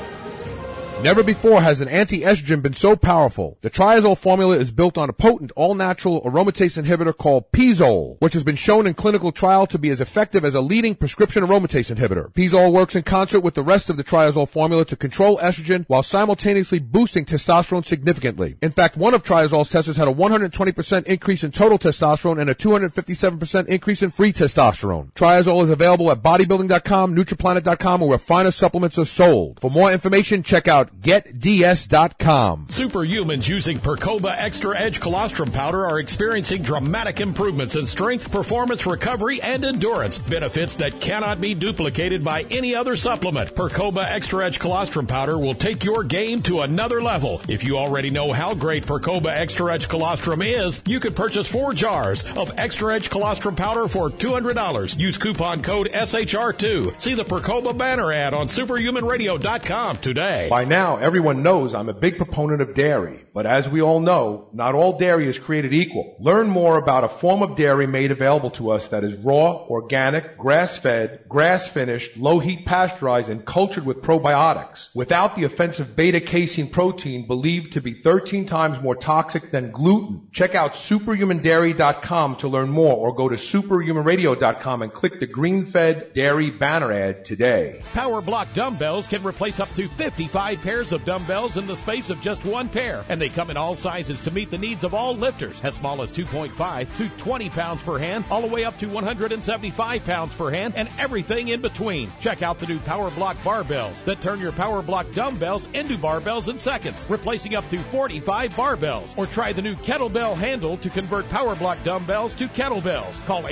Never before has an anti-estrogen been so powerful. The Triazole formula is built on a potent, all-natural aromatase inhibitor called Pizole, which has been shown in clinical trial to be as effective as a leading prescription aromatase inhibitor. Pizole works in concert with the rest of the Triazole formula to control estrogen while simultaneously boosting testosterone significantly. In fact, one of Triazole's testers had a 120% increase in total testosterone and a 257% increase in free testosterone. Triazole is available at bodybuilding.com, nutriplanet.com, or where finer supplements are sold. For more information, check out GetDS.com.
Superhumans using Percoba Extra Edge Colostrum Powder are experiencing dramatic improvements in strength, performance, recovery, and endurance. Benefits that cannot be duplicated by any other supplement. Percoba Extra Edge Colostrum Powder will take your game to another level. If you already know how great Percoba Extra Edge Colostrum is, you could purchase 4 jars of Extra Edge Colostrum Powder for $200. Use coupon code SHR2. See the Percoba banner ad on superhumanradio.com today.
By now, everyone knows I'm a big proponent of dairy, but as we all know, not all dairy is created equal. Learn more about a form of dairy made available to us that is raw, organic, grass-fed, grass-finished, low-heat pasteurized, and cultured with probiotics, without the offensive beta-casein protein believed to be 13 times more toxic than gluten. Check out superhumandairy.com to learn more, or go to superhumanradio.com and click the green-fed dairy banner ad today.
Power Block dumbbells can replace up to 55 pairs of dumbbells in the space of just one pair, and they come in all sizes to meet the needs of all lifters, as small as 2.5 to 20 pounds per hand, all the way up to 175 pounds per hand, and everything in between. Check out the new Power Block barbells that turn your Power Block dumbbells into barbells in seconds, replacing up to 45 barbells. Or try the new kettlebell handle to convert Power Block dumbbells to kettlebells. Call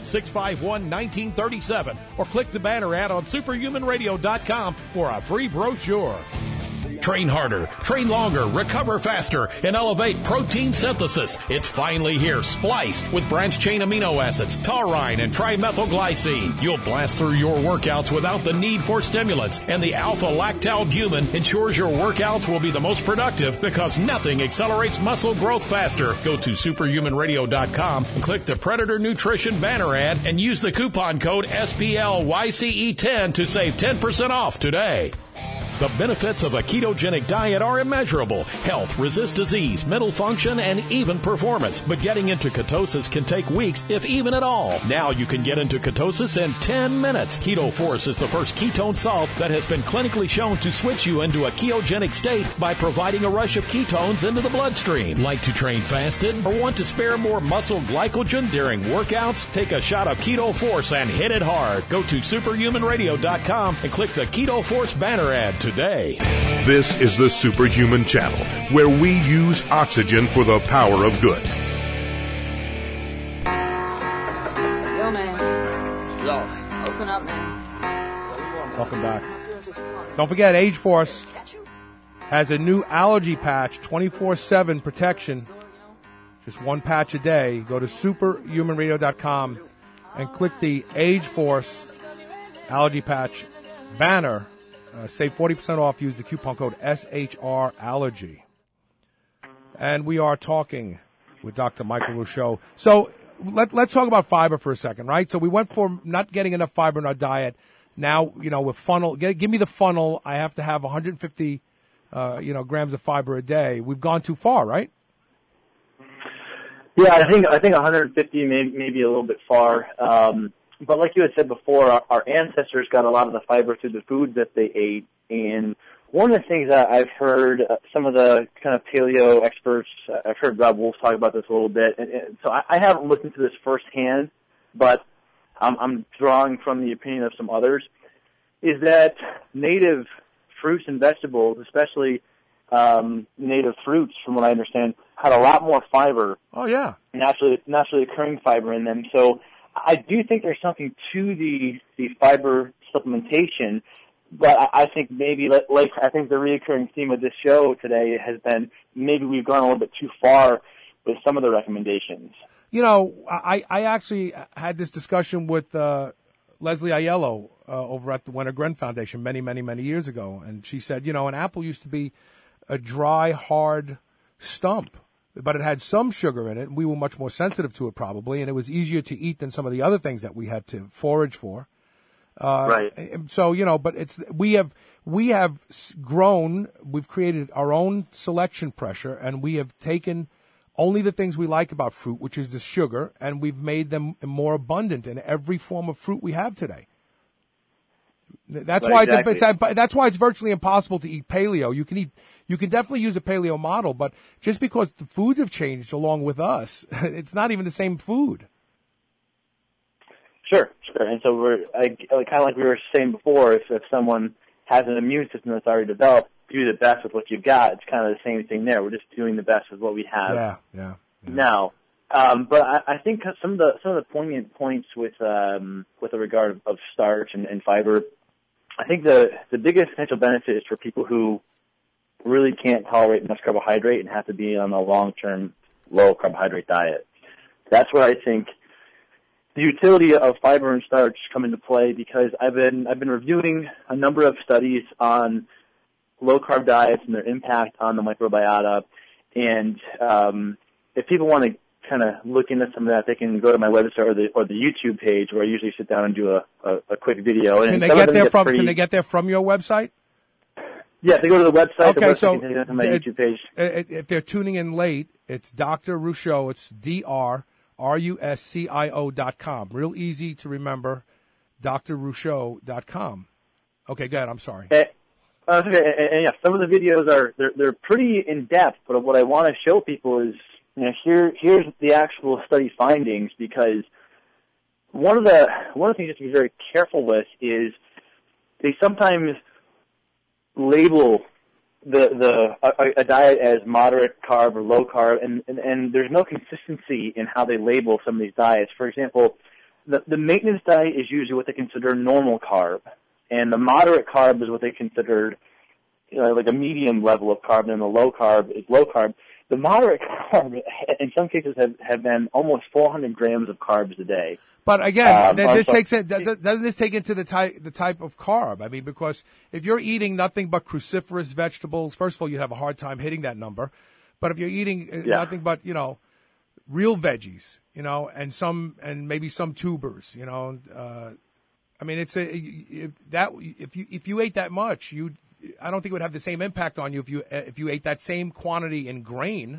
800-651-1937 or click the banner ad on superhumanradio.com for a free brochure. Train harder, train longer, recover faster, and elevate protein synthesis. It's finally here. Splice with branched-chain amino acids, taurine, and trimethylglycine. You'll blast through your workouts without the need for stimulants. And the alpha-lactalbumin ensures your workouts will be the most productive because nothing accelerates muscle growth faster. Go to superhumanradio.com and click the Predator Nutrition banner ad and use the coupon code SPLYCE10 to save 10% off today. The benefits of a ketogenic diet are immeasurable. Health, resist disease, mental function, and even performance. But getting into ketosis can take weeks, if even at all. Now you can get into ketosis in 10 minutes. Keto Force is the first ketone salt that has been clinically shown to switch you into a ketogenic state by providing a rush of ketones into the bloodstream. Like to train fasted or want to spare more muscle glycogen during workouts? Take a shot of Keto Force and hit it hard. Go to superhumanradio.com and click the Keto Force banner ad today.
This is the Superhuman Channel, where we use oxygen for the power of good.
Yo, man. Yo. Open up, man.
Welcome back. Don't forget, Age Force has a new allergy patch, 24/7 protection. Just one patch a day. Go to superhumanradio.com and click the Age Force allergy patch banner. Save 40% off. Use the coupon code SHRAllergy. And we are talking with Dr. Michael Ruscio. So let's talk about fiber for a second, right? So we went for not getting enough fiber in our diet. Now, with funnel, give me the funnel. I have to have 150, grams of fiber a day. We've gone too far, right?
Yeah, I think 150 maybe a little bit far. But like you had said before, our ancestors got a lot of the fiber through the foods that they ate. And one of the things that I've heard some of the kind of paleo experts, I've heard Rob Wolf talk about this a little bit. And so I haven't listened to this firsthand, but I'm drawing from the opinion of some others, is that native fruits and vegetables, especially native fruits, from what I understand, had a lot more fiber.
Oh, yeah.
Naturally occurring fiber in them. So I do think there's something to the fiber supplementation, but I think maybe, like I think the recurring theme of this show today has been maybe we've gone a little bit too far with some of the recommendations.
You know, I actually had this discussion with Leslie Aiello over at the Winter-Gren Foundation many years ago, and she said, you know, an apple used to be a dry, hard stump, but it had some sugar in it, and we were much more sensitive to it probably, and it was easier to eat than some of the other things that we had to forage for.
Right.
So, you know, but we have grown, we've created our own selection pressure, and we have taken only the things we like about fruit, which is the sugar, and we've made them more abundant in every form of fruit we have today. That's why that's why it's virtually impossible to eat paleo. You can definitely use a paleo model, but just because the foods have changed along with us, it's not even the same food.
Sure. And so we're kind of like we were saying before, if someone has an immune system that's already developed, do the best with what you've got. It's kind of the same thing there. We're just doing the best with what we have now. But I think some of the poignant points with the regard of starch and fiber, I think the biggest potential benefit is for people who really can't tolerate much carbohydrate and have to be on a long-term low-carbohydrate diet. That's where I think the utility of fiber and starch come into play, because I've been reviewing a number of studies on low-carb diets and their impact on the microbiota. And if people want to kind of look into some of that, they can go to my website or the YouTube page, where I usually sit down and do a quick video. And
Can they get there from your website?
Yeah, they go to the website.
Okay,
the website
so
can take them to my YouTube page.
If they're tuning in late, it's Dr. Ruscio. It's DrRuscio.com. Real easy to remember, drruscio.com. Okay, go ahead. I'm sorry.
And yeah, some of the videos they're pretty in depth, but what I want to show people is, you know, here's the actual study findings, because one of the things you have to be very careful with is they sometimes label a diet as moderate carb or low carb, and there's no consistency in how they label some of these diets. For example, the maintenance diet is usually what they consider normal carb, and the moderate carb is what they considered, you know, like a medium level of carb, and the low carb is low carb. The moderate carb, in some cases, have been almost 400 grams of carbs a day.
But again, doesn't this take into the type of carb? I mean, because if you're eating nothing but cruciferous vegetables, first of all, you'd have a hard time hitting that number. But if you're eating nothing but, you know, real veggies, you know, and maybe some tubers, you know, I mean, if you ate that much, I don't think it would have the same impact on you if you ate that same quantity in grain.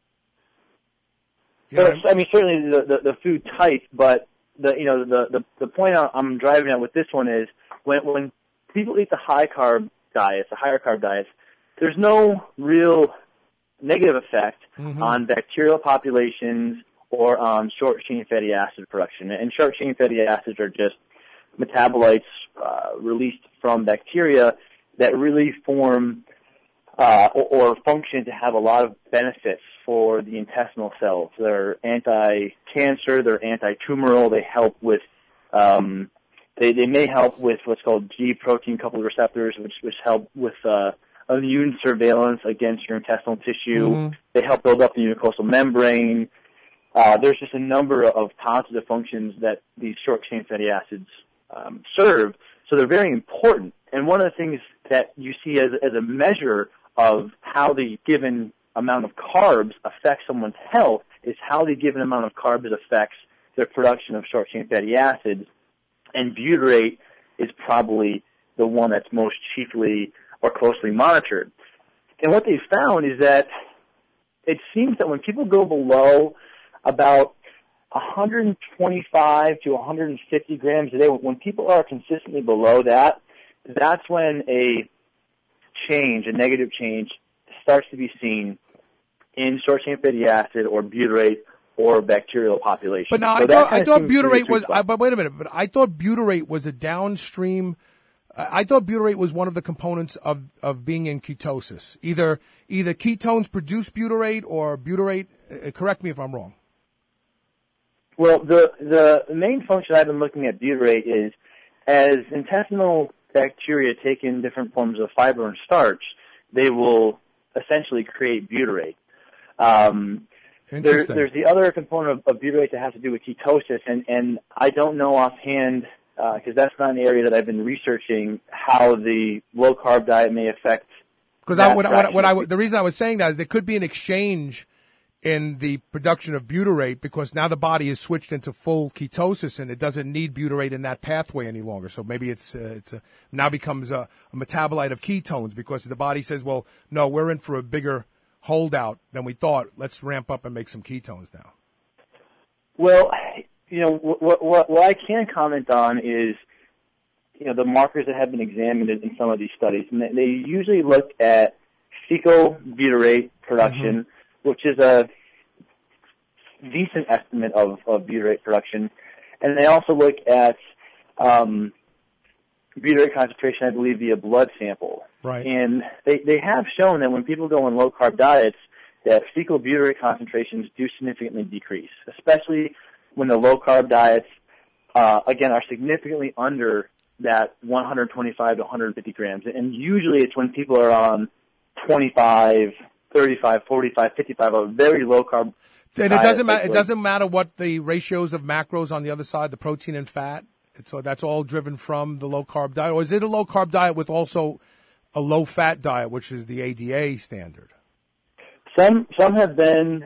I mean, certainly the food type, but the point I'm driving at with this one is when people eat the high carb diets, the higher carb diets, there's no real negative effect on bacterial populations or on short chain fatty acid production. And short chain fatty acids are just metabolites released from bacteria that really form or function to have a lot of benefits for the intestinal cells. They're anti-cancer, they're anti-tumoral, they help with, they may help with what's called G protein coupled receptors, which help with immune surveillance against your intestinal tissue. They help build up the mucosal membrane. There's just a number of positive functions that these short-chain fatty acids serve, so they're very important. And one of the things that you see as a measure of how the given amount of carbs affects someone's health is how the given amount of carbs affects their production of short-chain fatty acids. And butyrate is probably the one that's most chiefly or closely monitored. And what they found is that it seems that when people go below about 125 to 150 grams a day, when people are consistently below that, that's when a negative change, starts to be seen in short-chain fatty acid or butyrate or bacterial population.
But now,
so
I thought butyrate was, but wait a minute, but I thought butyrate was a downstream, I thought butyrate was one of the components of being in ketosis. Either ketones produce butyrate or butyrate, correct me if I'm wrong.
Well, the main function I've been looking at butyrate is as intestinal bacteria take in different forms of fiber and starch, they will essentially create butyrate. There's the other component of butyrate that has to do with ketosis, and I don't know offhand, because that's not an area that I've been researching, how the low-carb diet may affect. Because
the reason I was saying that is there could be an exchange in the production of butyrate because now the body is switched into full ketosis and it doesn't need butyrate in that pathway any longer. So maybe it's now becomes a metabolite of ketones because the body says, well, no, we're in for a bigger holdout than we thought. Let's ramp up and make some ketones now.
Well, what I can comment on is, the markers that have been examined in some of these studies. And they usually look at fecal butyrate production, which is a decent estimate of butyrate production. And they also look at butyrate concentration, I believe, via blood sample.
Right.
And they have shown that when people go on low-carb diets, that fecal butyrate concentrations do significantly decrease, especially when the low-carb diets, again, are significantly under that 125 to 150 grams. And usually it's when people are on 25, 35, 45, 55, a very low-carb
diet. It doesn't matter what the ratios of macros on the other side, the protein and fat? So that's all driven from the low-carb diet? Or is it a low-carb diet with also a low-fat diet, which is the ADA standard?
Some have been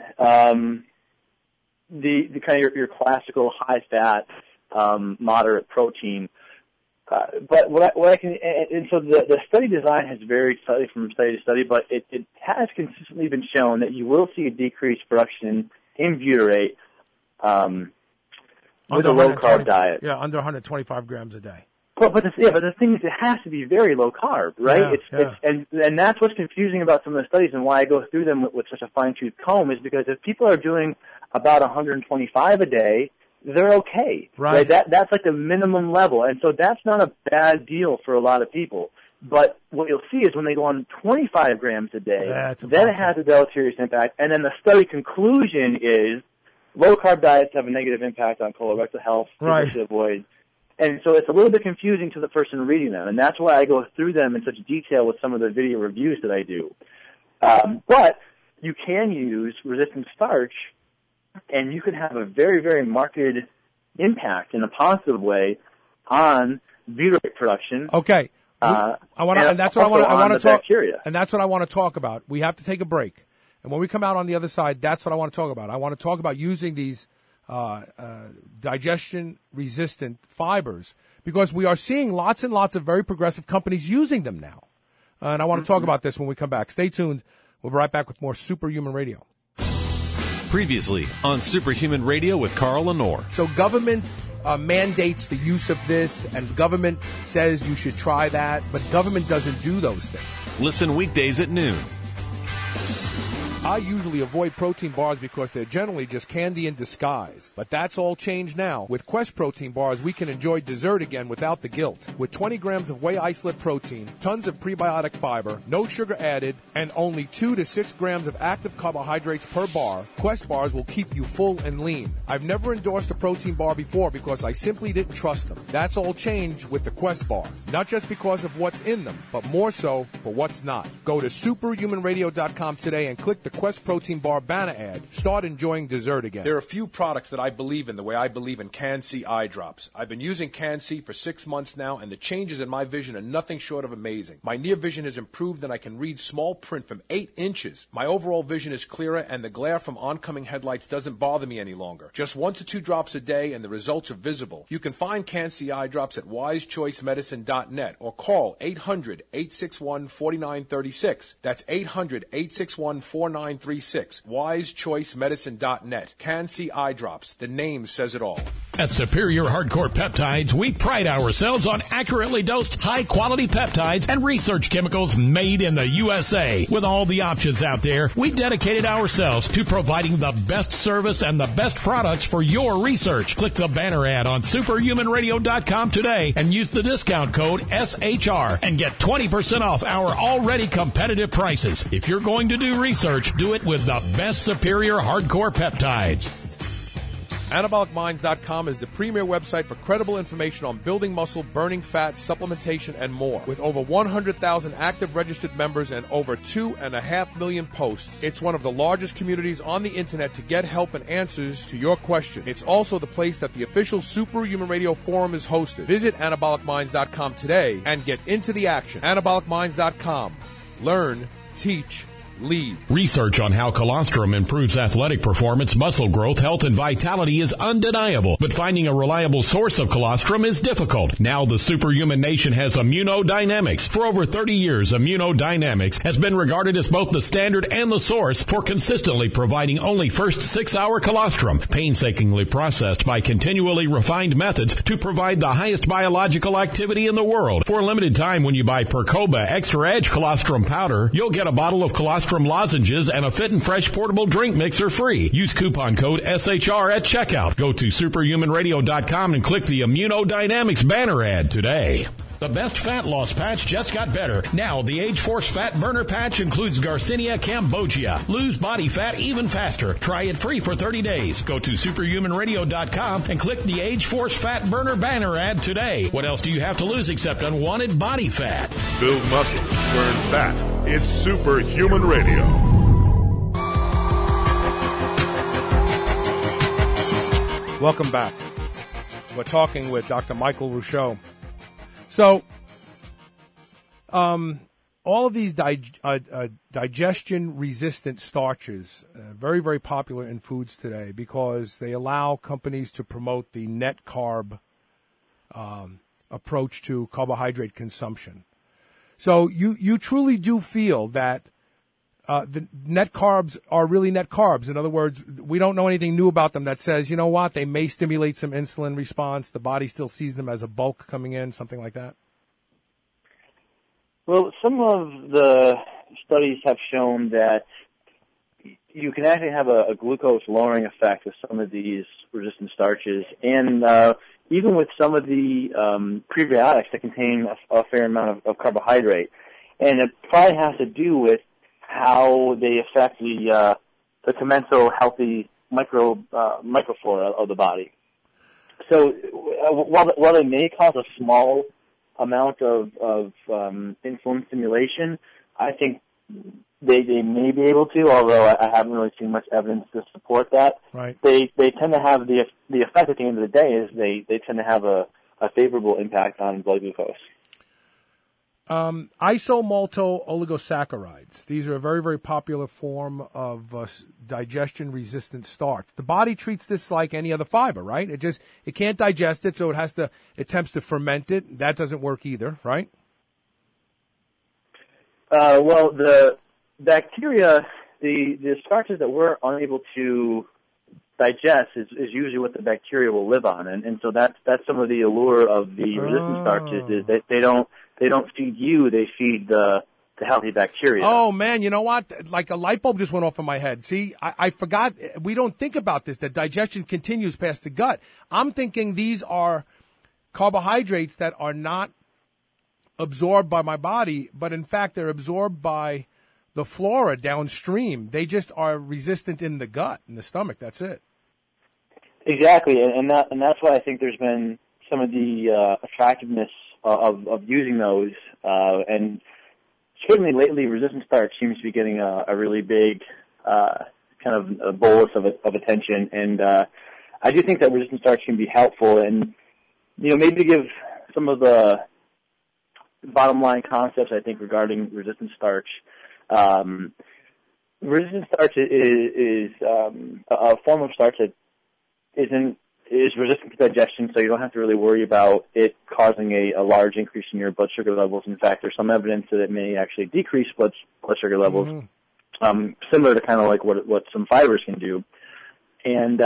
the kind of your classical high-fat, moderate protein. But what I can, and so the study design has varied slightly from study to study, but it has consistently been shown that you will see a decreased production in butyrate with a low-carb diet.
Yeah, under 125 grams a day.
But the thing is, it has to be very low carb, right? And that's what's confusing about some of the studies and why I go through them with such a fine-tooth comb is because if people are doing about 125 a day, they're okay.
Right.
That's like the minimum level, and so that's not a bad deal for a lot of people. But what you'll see is when they go on 25 grams a day, then it has a deleterious impact. And then the study conclusion is low-carb diets have a negative impact on colorectal health, people should avoid. And so it's a little bit confusing to the person reading them, and that's why I go through them in such detail with some of the video reviews that I do. But you can use resistant starch, and you can have a very, very marked impact in a positive way on butyrate production.
Okay. That's what I want to talk.
Bacteria.
And that's what I want to talk about. We have to take a break, and when we come out on the other side, that's what I want to talk about. I want to talk about using these digestion-resistant fibers because we are seeing lots and lots of very progressive companies using them now. And I want to talk about this when we come back. Stay tuned. We'll be right back with more Superhuman Radio.
Previously on Superhuman Radio with Carl Lenore.
So government mandates the use of this, and government says you should try that, but government doesn't do those things.
Listen weekdays at noon.
I usually avoid protein bars because they're generally just candy in disguise. But that's all changed now. With Quest protein bars, we can enjoy dessert again without the guilt. With 20 grams of whey isolate protein, tons of prebiotic fiber, no sugar added, and only 2 to 6 grams of active carbohydrates per bar, Quest bars will keep you full and lean. I've never endorsed a protein bar before because I simply didn't trust them. That's all changed with the Quest bar. Not just because of what's in them, but more so for what's not. Go to superhumanradio.com today and click the Quest protein bar banner ad. Start enjoying dessert again. There are a few products that I believe in the way I believe in Can-C eye drops. I've been using Can-C for 6 months now, and the changes in my vision are nothing short of amazing. My near vision has improved, and I can read small print from 8 inches. My overall vision is clearer, and the glare from oncoming headlights doesn't bother me any longer. Just 1 to 2 drops a day, and the results are visible. You can find Can-C eye drops at wisechoicemedicine.net or call 800-861-4936. That's 800-861-4936. wisechoicemedicine.net. Can-C eye drops. The name says it all.
At Superior Hardcore Peptides, we pride ourselves on accurately dosed, high-quality peptides and research chemicals made in the USA. With all the options out there, we dedicated ourselves to providing the best service and the best products for your research. Click the banner ad on superhumanradio.com today and use the discount code SHR and get 20% off our already competitive prices. If you're going to do research, do it with the best Superior Hardcore Peptides.
AnabolicMinds.com is the premier website for credible information on building muscle, burning fat, supplementation, and more. With over 100,000 active registered members and over 2.5 million posts, it's one of the largest communities on the internet to get help and answers to your questions. It's also the place that the official Superhuman Radio Forum is hosted. Visit AnabolicMinds.com today and get into the action. AnabolicMinds.com. Learn, teach, lead.
Research on how colostrum improves athletic performance, muscle growth, health, and vitality is undeniable, but finding a reliable source of colostrum is difficult. Now the Superhuman Nation has Immunodynamics. For over 30 years, Immunodynamics has been regarded as both the standard and the source for consistently providing only first 6-hour colostrum, painstakingly processed by continually refined methods to provide the highest biological activity in the world. For a limited time, when you buy Percoba Extra Edge Colostrum Powder, you'll get a bottle of colostrum lozenges and a Fit and Fresh portable drink mixer free. Use coupon code SHR at checkout. Go to superhumanradio.com and click the Immunodynamics banner ad today. The best fat loss patch just got better. Now, the Age Force Fat Burner Patch includes Garcinia cambogia. Lose body fat even faster. Try it free for 30 days. Go to superhumanradio.com and click the Age Force Fat Burner banner ad today. What else do you have to lose except unwanted body fat?
Build muscle, burn fat. It's Superhuman Radio.
Welcome back. We're talking with Dr. Michael Ruscio. So, all of these digestion-resistant starches, very, very popular in foods today because they allow companies to promote the net carb approach to carbohydrate consumption. So you truly do feel that the net carbs are really net carbs. In other words, we don't know anything new about them that says, you know what, they may stimulate some insulin response. The body still sees them as a bulk coming in, something like that.
Well, some of the studies have shown that you can actually have a glucose-lowering effect with some of these resistant starches, and even with some of the prebiotics that contain a fair amount of carbohydrate. And it probably has to do with how they affect the commensal healthy microflora of the body. So while they may cause a small amount of insulin stimulation, I think they may be able to, although I haven't really seen much evidence to support that.
Right.
They tend to have the effect at the end of the day is they tend to have a favorable impact on blood glucose.
Isomalto-oligosaccharides. These are a very, very popular form of digestion-resistant starch. The body treats this like any other fiber, right? It can't digest it, so it attempts to ferment it. That doesn't work either, right?
Well, the bacteria, the starches that we're unable to digest is usually what the bacteria will live on, and so that's some of the allure of the resistant starches is that they don't feed you, they feed the healthy bacteria.
Oh, man, you know what? Like a light bulb just went off in my head. See, I forgot, we don't think about this, that digestion continues past the gut. I'm thinking these are carbohydrates that are not absorbed by my body, but in fact they're absorbed by the flora downstream. They just are resistant in the gut, in the stomach, that's it.
Exactly, and that's why I think there's been some of the attractiveness of using those, and certainly lately resistant starch seems to be getting a really big kind of a bolus of attention, and I do think that resistant starch can be helpful, and maybe to give some of the bottom line concepts I think regarding resistant starch. Resistant starch is a form of starch that is resistant to digestion, so you don't have to really worry about it causing a large increase in your blood sugar levels. In fact, there's some evidence that it may actually decrease blood sugar levels, similar to kind of like what some fibers can do. And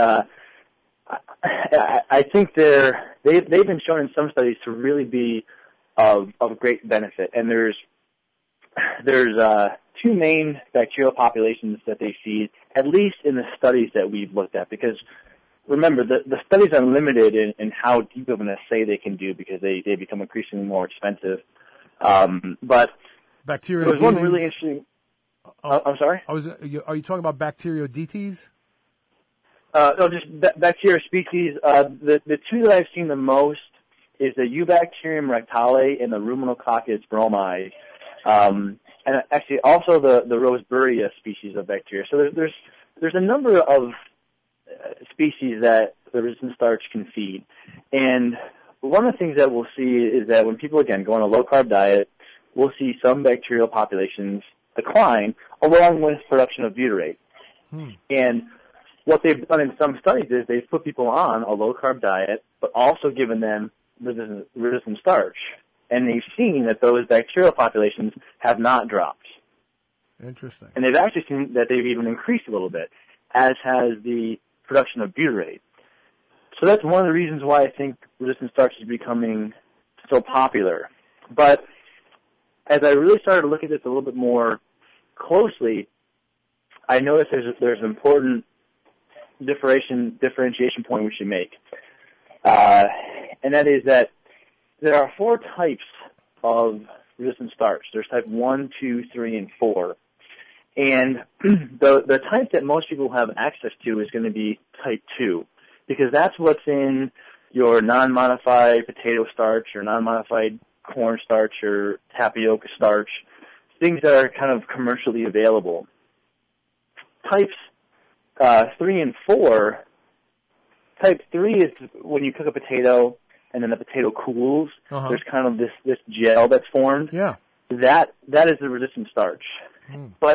I think they've been shown in some studies to really be of great benefit. And there's two main bacterial populations that they feed, at least in the studies that we've looked at, because remember, the studies are limited in how deep of an assay they can do because they become increasingly more expensive. But
Bacteria
there was one really interesting... I'm sorry?
Are you talking about Bacteroidetes?
Just bacteria species. The two that I've seen the most is the Eubacterium rectale and the Ruminococcus bromide, and actually also the Roseburia species of bacteria. So there's a number of species that the resistant starch can feed, and one of the things that we'll see is that when people again go on a low carb diet, we'll see some bacterial populations decline along with production of butyrate. And what they've done in some studies is they've put people on a low-carb diet, but also given them resistant starch. And they've seen that those bacterial populations have not dropped.
Interesting.
And they've actually seen that they've even increased a little bit, as has the production of butyrate. So that's one of the reasons why I think resistant starch is becoming so popular. But as I really started to look at this a little bit more closely, I noticed there's an important differentiation point we should make, and that is that there are 4 types of resistant starch. There's type 1, 2, 3, and 4. And the type that most people have access to is going to be type 2, because that's what's in your non-modified potato starch or non-modified corn starch or tapioca starch, things that are kind of commercially available. Types 3 and 4, type 3 is when you cook a potato and then the potato cools. There's kind of this gel that's formed.
Yeah.
That is the resistant starch. But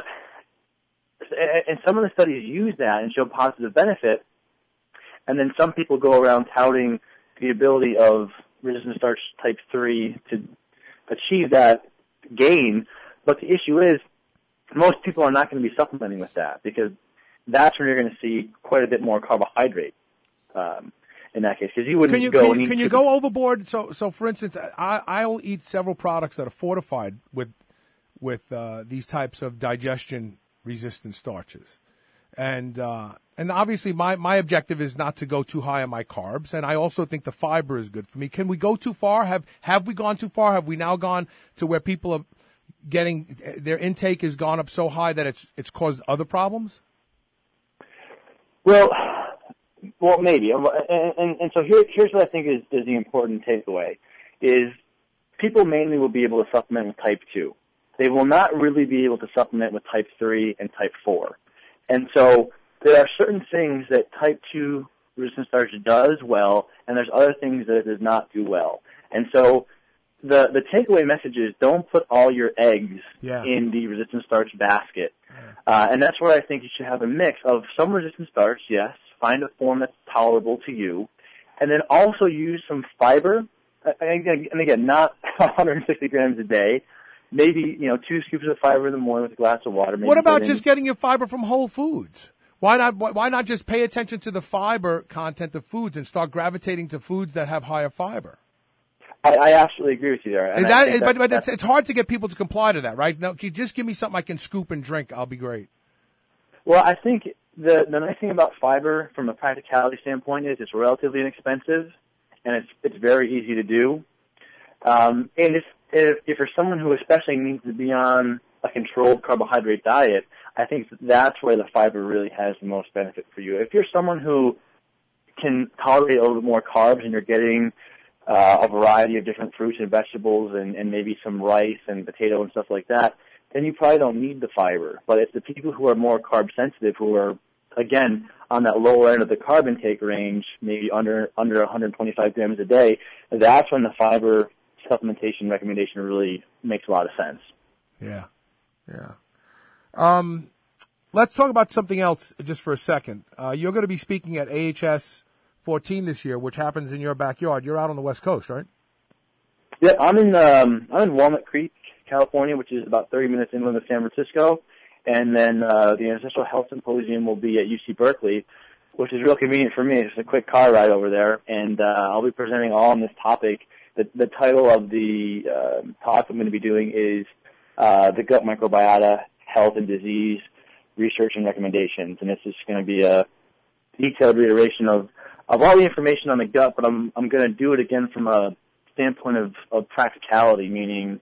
and some of the studies use that and show positive benefit, and then some people go around touting the ability of resistant starch type 3 to achieve that gain. But the issue is most people are not going to be supplementing with that, because that's when you're going to see quite a bit more carbohydrate in that case. Because you wouldn't
Can you go overboard? So for instance, I'll eat several products that are fortified with these types of digestion-resistant starches, and obviously my objective is not to go too high on my carbs, and I also think the fiber is good for me. Can we go too far? Have we gone too far? Have we now gone to where people are getting their intake has gone up so high that it's caused other problems?
Well, maybe. And so here's what I think is the important takeaway, is people mainly will be able to supplement with type 2. They will not really be able to supplement with type 3 and type 4. And so there are certain things that type 2 resistant starch does well, and there's other things that it does not do well. And so the takeaway message is don't put all your eggs in the resistant starch basket. And that's where I think you should have a mix of some resistant starch, yes, find a form that's tolerable to you, and then also use some fiber, and again, not 160 grams a day, maybe 2 scoops of fiber in the morning with a glass of water.
What about just getting your fiber from Whole Foods? Why not just pay attention to the fiber content of foods and start gravitating to foods that have higher fiber?
I absolutely agree with you there.
But it's hard to get people to comply to that, right? Now, just give me something I can scoop and drink. I'll be great.
Well, I think the nice thing about fiber from a practicality standpoint is it's relatively inexpensive, and it's very easy to do. And if you're someone who especially needs to be on a controlled carbohydrate diet, I think that's where the fiber really has the most benefit for you. If you're someone who can tolerate a little bit more carbs and you're getting a variety of different fruits and vegetables and maybe some rice and potato and stuff like that, then you probably don't need the fiber. But it's the people who are more carb sensitive, who are, again, on that lower end of the carb intake range, maybe under 125 grams a day, that's when the fiber supplementation recommendation really makes a lot of sense.
Yeah. Let's talk about something else just for a second. You're going to be speaking at AHS 14 this year, which happens in your backyard. You're out on the West Coast, right?
Yeah, I'm in Walnut Creek, California, which is about 30 minutes inland of San Francisco. And then the Ancestral Health Symposium will be at UC Berkeley, which is real convenient for me. It's a quick car ride over there. And I'll be presenting all on this topic. The title of the talk I'm going to be doing is The Gut Microbiota, Health and Disease Research and Recommendations. And this is going to be a detailed reiteration of all the information on the gut, but I'm going to do it again from a standpoint of practicality, meaning,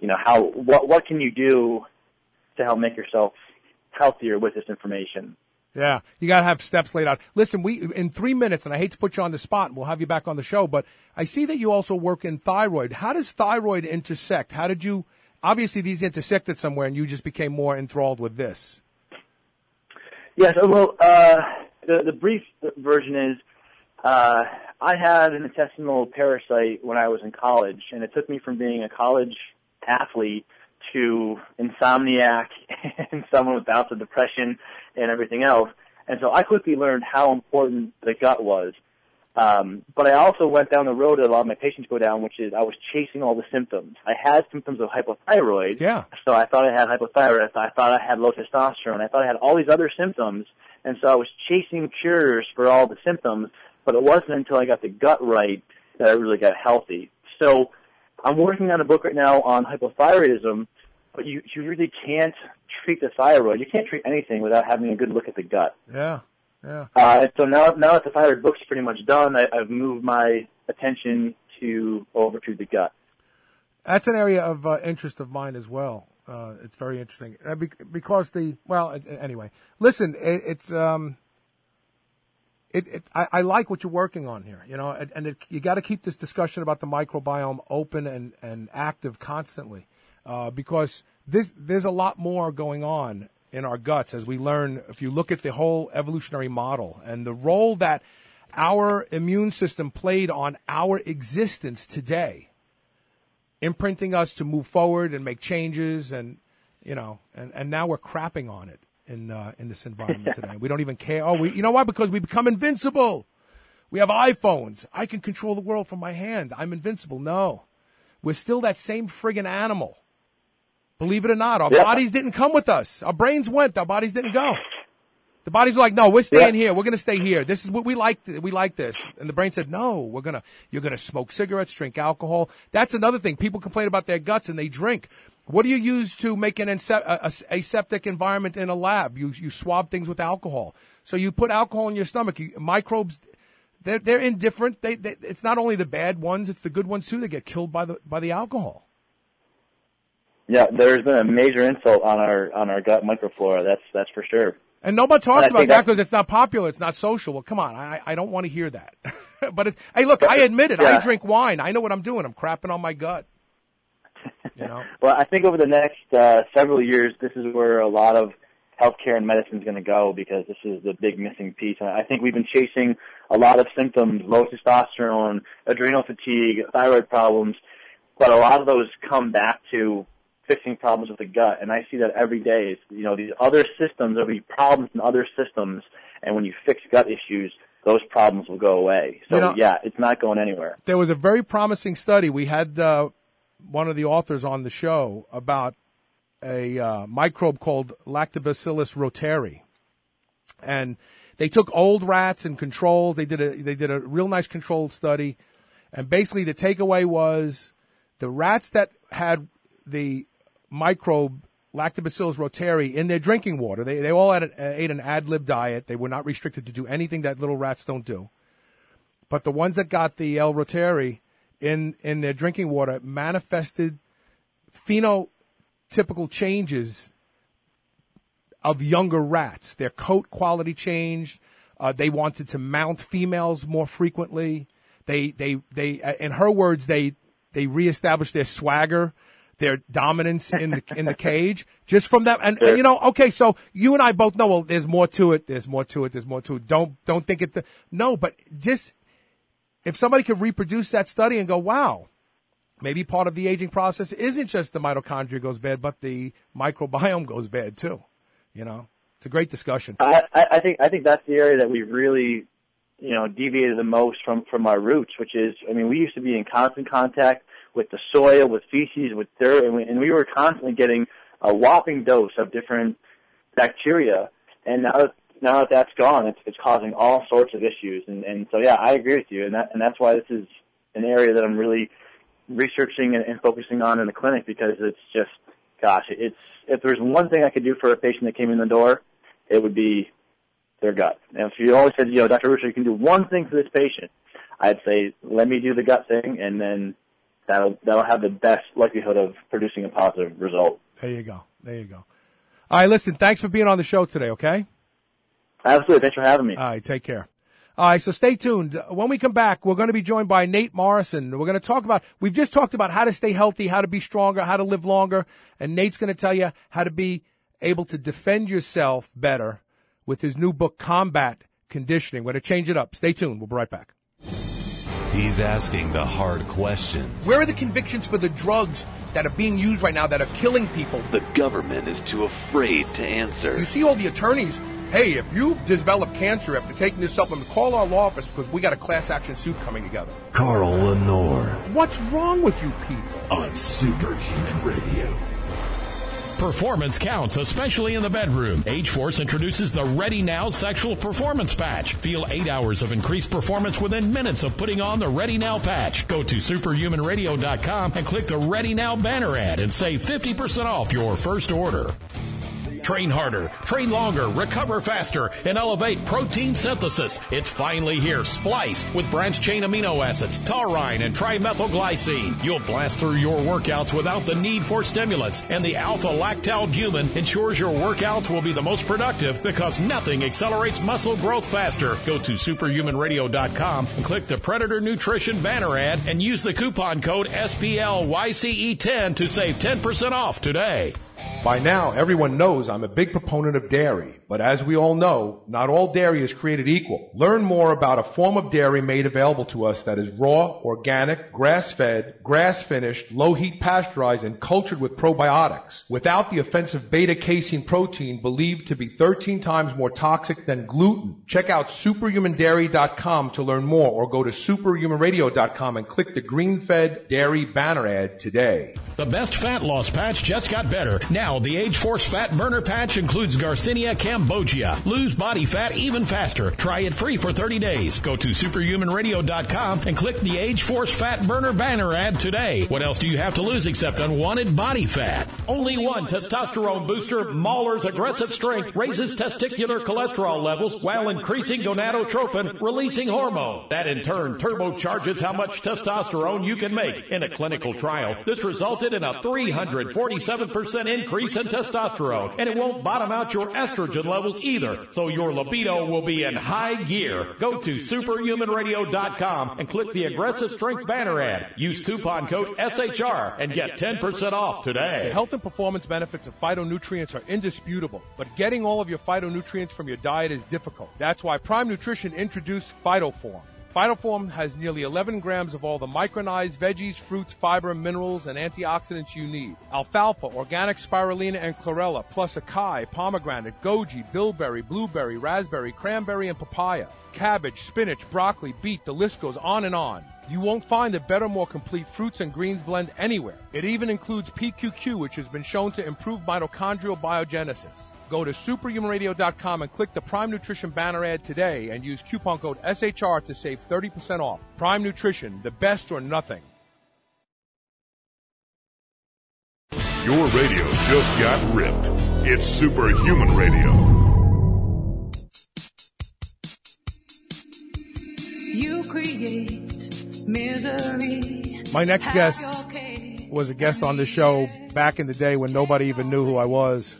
what can you do to help make yourself healthier with this information?
Yeah, you got to have steps laid out. Listen, in 3 minutes, and I hate to put you on the spot, and we'll have you back on the show, but I see that you also work in thyroid. How does thyroid intersect? How did you, obviously these intersected somewhere, and you just became more enthralled with this.
Yes, well, the brief version is I had an intestinal parasite when I was in college, and it took me from being a college athlete to insomniac and someone with bouts of depression and everything else. And so I quickly learned how important the gut was. But I also went down the road that a lot of my patients go down, which is I was chasing all the symptoms. I had symptoms of hypothyroid, so I thought I had hypothyroid. I thought I had low testosterone. I thought I had all these other symptoms, and so I was chasing cures for all the symptoms, but it wasn't until I got the gut right that I really got healthy. So I'm working on a book right now on hypothyroidism, but you really can't treat the thyroid. You can't treat anything without having a good look at the gut.
Yeah.
And so now that the thyroid book's pretty much done, I've moved my attention over to the gut.
That's an area of interest of mine as well. It's very interesting because anyway. Listen, I like what you're working on here, you know, and you got to keep this discussion about the microbiome open and active constantly, because there's a lot more going on in our guts as we learn. If you look at the whole evolutionary model and the role that our immune system played on our existence today, imprinting us to move forward and make changes, and you know, and now we're crapping on it in this environment today. We don't even care. You know why? Because we become invincible. We have iPhones. I can control the world from my hand. I'm invincible. No, we're still that same friggin' animal. Believe it or not, our bodies didn't come with us. Our brains went. Our bodies didn't go. The bodies were like, no, we're staying here. We're going to stay here. This is what we like. We like this. And the brain said, no, you're going to smoke cigarettes, drink alcohol. That's another thing. People complain about their guts and they drink. What do you use to make an aseptic environment in a lab? You swab things with alcohol. So you put alcohol in your stomach. Microbes, they're indifferent. It's not only the bad ones, it's the good ones too that get killed by the alcohol.
Yeah, there's been a major insult on our gut microflora. That's for sure.
And nobody talks about that because it's not popular. It's not social. Well, come on. I don't want to hear that. But hey, look, I admit it. I drink wine. I know what I'm doing. I'm crapping on my gut. You know.
Well, I think over the next several years, this is where a lot of healthcare and medicine is going to go, because this is the big missing piece. And I think we've been chasing a lot of symptoms: low testosterone, adrenal fatigue, thyroid problems, but a lot of those come back to fixing problems with the gut, and I see that every day. These other systems, there'll be problems in other systems, and when you fix gut issues, those problems will go away. So, it's not going anywhere.
There was a very promising study. We had one of the authors on the show about a microbe called Lactobacillus rotari, and they took old rats and controls. They did a real nice controlled study, and basically the takeaway was the rats that had the microbe Lactobacillus rotari in their drinking water. They all ate an ad lib diet. They were not restricted to do anything that little rats don't do. But the ones that got the L. rotari in their drinking water manifested phenotypical changes of younger rats. Their coat quality changed. They wanted to mount females more frequently. They in her words, they reestablished their swagger, their dominance in the cage, just from that. And okay, so you and I both know, well, there's more to it. There's more to it. There's more to it. Don't think it. No, but just if somebody could reproduce that study and go, wow, maybe part of the aging process isn't just the mitochondria goes bad, but the microbiome goes bad too. It's a great discussion.
I think that's the area that we've really, deviated the most from our roots, which is, we used to be in constant contact with the soil, with feces, with dirt, and we were constantly getting a whopping dose of different bacteria. And now that that's gone, it's causing all sorts of issues. And so, I agree with you. And that's why this is an area that I'm really researching and focusing on in the clinic, because it's just, if there's one thing I could do for a patient that came in the door, it would be their gut. And if you always said, Dr. Russo, you can do one thing for this patient, I'd say, let me do the gut thing, and then that'll have the best likelihood of producing a positive result.
There you go. All right, listen, thanks for being on the show today, okay?
Absolutely. Thanks for having me.
All right, take care. All right, so stay tuned. When we come back, we're going to be joined by Nate Morrison. We're going to talk about, we've just talked about how to stay healthy, how to be stronger, how to live longer, and Nate's going to tell you how to be able to defend yourself better with his new book, Combat Conditioning. We're going to change it up. Stay tuned. We'll be right back.
He's asking the hard questions.
Where are the convictions for the drugs that are being used right now that are killing people?
The government is too afraid to answer.
You see all the attorneys, hey, if you develop cancer after taking this supplement, call our law office because we got a class action suit coming together.
Carl Lenore.
What's wrong with you people?
On Superhuman Radio.
Performance counts, especially in the bedroom. Age-Force introduces the Ready Now Sexual Performance Patch. Feel 8 hours of increased performance within minutes of putting on the Ready Now patch. Go to superhumanradio.com and click the Ready Now banner ad and save 50% off your first order. Train harder, train longer, recover faster, and elevate protein synthesis. It's finally here. Splice with branched-chain amino acids, taurine, and trimethylglycine. You'll blast through your workouts without the need for stimulants. And the alpha-lactalbumin ensures your workouts will be the most productive because nothing accelerates muscle growth faster. Go to superhumanradio.com and click the Predator Nutrition banner ad and use the coupon code SPLYCE10 to save 10% off today.
By now, everyone knows I'm a big proponent of dairy, but as we all know, not all dairy is created equal. Learn more about a form of dairy made available to us that is raw, organic, grass-fed, grass-finished, low-heat pasteurized, and cultured with probiotics, without the offensive beta-casein protein believed to be 13 times more toxic than gluten. Check out superhumandairy.com to learn more, or go to superhumanradio.com and click the green-fed dairy banner ad today.
The best fat loss patch just got better. Now, the Age-Force Fat Burner Patch includes Garcinia cambogia. Lose body fat even faster. Try it free for 30 days. Go to superhumanradio.com and click the Age-Force Fat Burner banner ad today. What else do you have to lose except unwanted body fat? Only one testosterone booster, Mahler's Aggressive Strength, raises testicular cholesterol levels while increasing gonadotropin, releasing hormone. That in turn turbocharges how much testosterone you can make. In a clinical trial, this resulted in a 347% increase in testosterone, and it won't bottom out your estrogen levels either, so your libido will be in high gear. Go to superhumanradio.com and click the Aggressive Strength banner ad. Use coupon code SHR and get 10% off today.
The health and performance benefits of phytonutrients are indisputable, but getting all of your phytonutrients from your diet is difficult. That's why Prime Nutrition introduced PhytoForm. PhytoForm has nearly 11 grams of all the micronized veggies, fruits, fiber, minerals, and antioxidants you need. Alfalfa, organic spirulina, and chlorella, plus acai, pomegranate, goji, bilberry, blueberry, raspberry, cranberry, and papaya. Cabbage, spinach, broccoli, beet, the list goes on and on. You won't find a better, more complete fruits and greens blend anywhere. It even includes PQQ, which has been shown to improve mitochondrial biogenesis. Go to superhumanradio.com and click the Prime Nutrition banner ad today and use coupon code SHR to save 30% off. Prime Nutrition, the best or nothing.
Your radio just got ripped. It's Superhuman Radio.
You create misery.
My next guest was a guest on this show back in the day when nobody even knew who I was.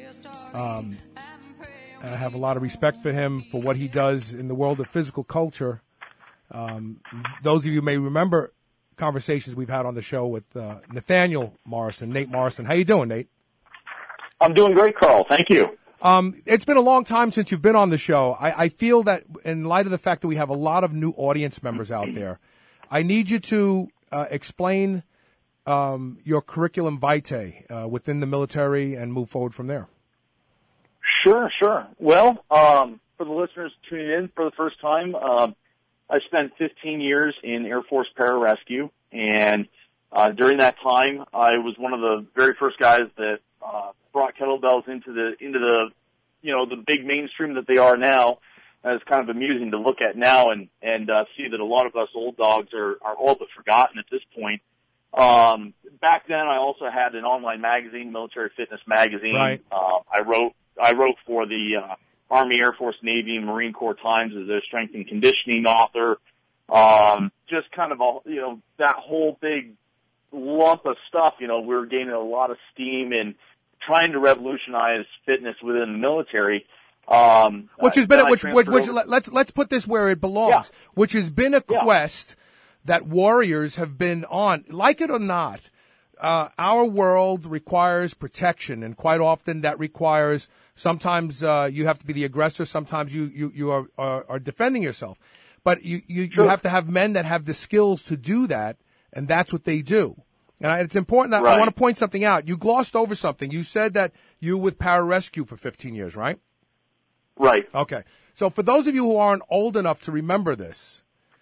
I have a lot of respect for him for what he does in the world of physical culture. Those of you may remember conversations we've had on the show with Nathaniel Morrison, Nate Morrison. How you doing, Nate?
I'm doing great, Carl. Thank you.
It's been a long time since you've been on the show. I feel that in light of the fact that we have a lot of new audience members out there, I need you to explain your curriculum vitae within the military and move forward from there.
Sure. Well, for the listeners tuning in for the first time, I spent 15 years in Air Force Pararescue, and during that time, I was one of the very first guys that brought kettlebells into the the big mainstream that they are now. And it's kind of amusing to look at now and see that a lot of us old dogs are all but forgotten at this point. Back then, I also had an online magazine, Military Fitness Magazine.
Right.
I wrote for the Army, Air Force, Navy, and Marine Corps Times as a strength and conditioning author. Just kind of that whole big lump of stuff. We were gaining a lot of steam and trying to revolutionize fitness within the military.
Which has been let's put this where it belongs. Yeah. Which has been a quest that warriors have been on. Like it or not, our world requires protection, and quite often that requires sometimes you have to be the aggressor, sometimes you are defending yourself. But you have to have men that have the skills to do that, and that's what they do. And it's important that I want to point something out. You glossed over something. You said that you were with Pararescue for 15 years, right?
Right.
Okay. So for those of you who aren't old enough to remember this,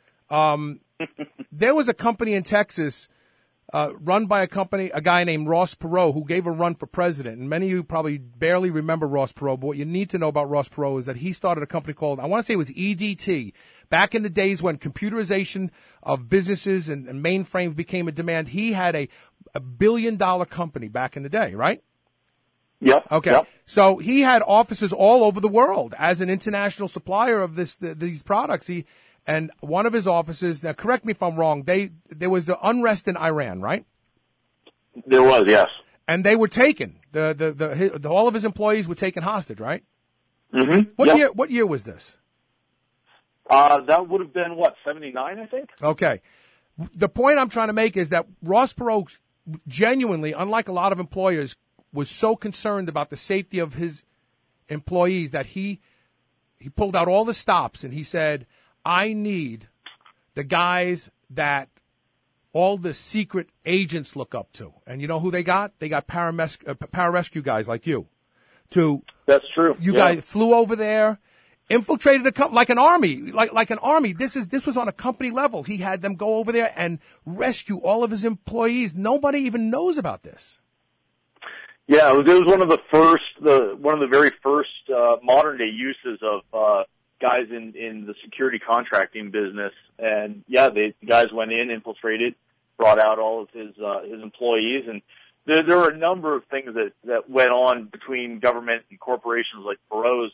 there was a company in Texas run by a guy named Ross Perot, who gave a run for president. And many of you probably barely remember Ross Perot, but what you need to know about Ross Perot is that he started a company called, I want to say it was EDT, back in the days when computerization of businesses and mainframes became a demand. He had a $1 billion company back in the day, right?
Yep.
Okay.
Yep.
So he had offices all over the world as an international supplier of these products. And one of his offices, now correct me if I'm wrong, there was the unrest in Iran, right?
There was, yes.
And they were taken. All of his employees were taken hostage, right?
Mm-hmm.
What year was this?
That would have been, 79, I think?
Okay. The point I'm trying to make is that Ross Perot genuinely, unlike a lot of employers, was so concerned about the safety of his employees that he pulled out all the stops and he said, I need the guys that all the secret agents look up to. And you know who they got? They got pararescue guys like you.
That's true.
You guys flew over there, infiltrated a company like an army, like an army. This was on a company level. He had them go over there and rescue all of his employees. Nobody even knows about this.
Yeah, it was one of the very first modern day uses of guys in the security contracting business. And the guys went in, infiltrated, brought out all of his employees, and there were a number of things that went on between government and corporations like Perot's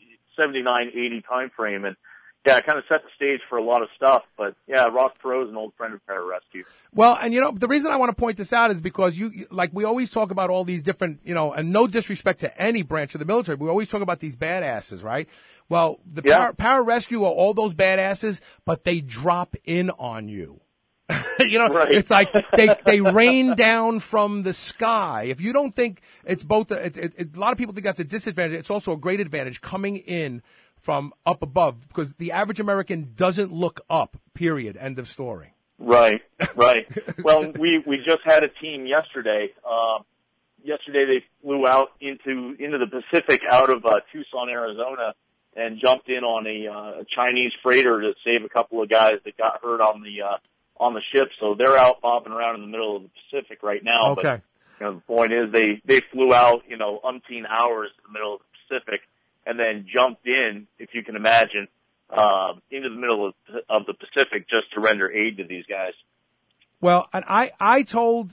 79-80 time frame, and it kind of set the stage for a lot of stuff. But Ross Perot is an old friend of Pararescue.
Well, and the reason I want to point this out is because we always talk about all these different, and no disrespect to any branch of the military, but we always talk about these badasses, right? Well, the Pararescue are all those badasses, but they drop in on you.
Right.
It's like they rain down from the sky. If you don't think it's both, a lot of people think that's a disadvantage. It's also a great advantage coming in from up above, because the average American doesn't look up, period, end of story.
Right. Well, we just had a team yesterday. Yesterday they flew out into the Pacific out of Tucson, Arizona, and jumped in on a Chinese freighter to save a couple of guys that got hurt on the ship. So they're out bobbing around in the middle of the Pacific right now.
Okay.
But the point is they flew out umpteen hours in the middle of the Pacific and then jumped in, if you can imagine, into the middle of the Pacific just to render aid to these guys.
Well, and I told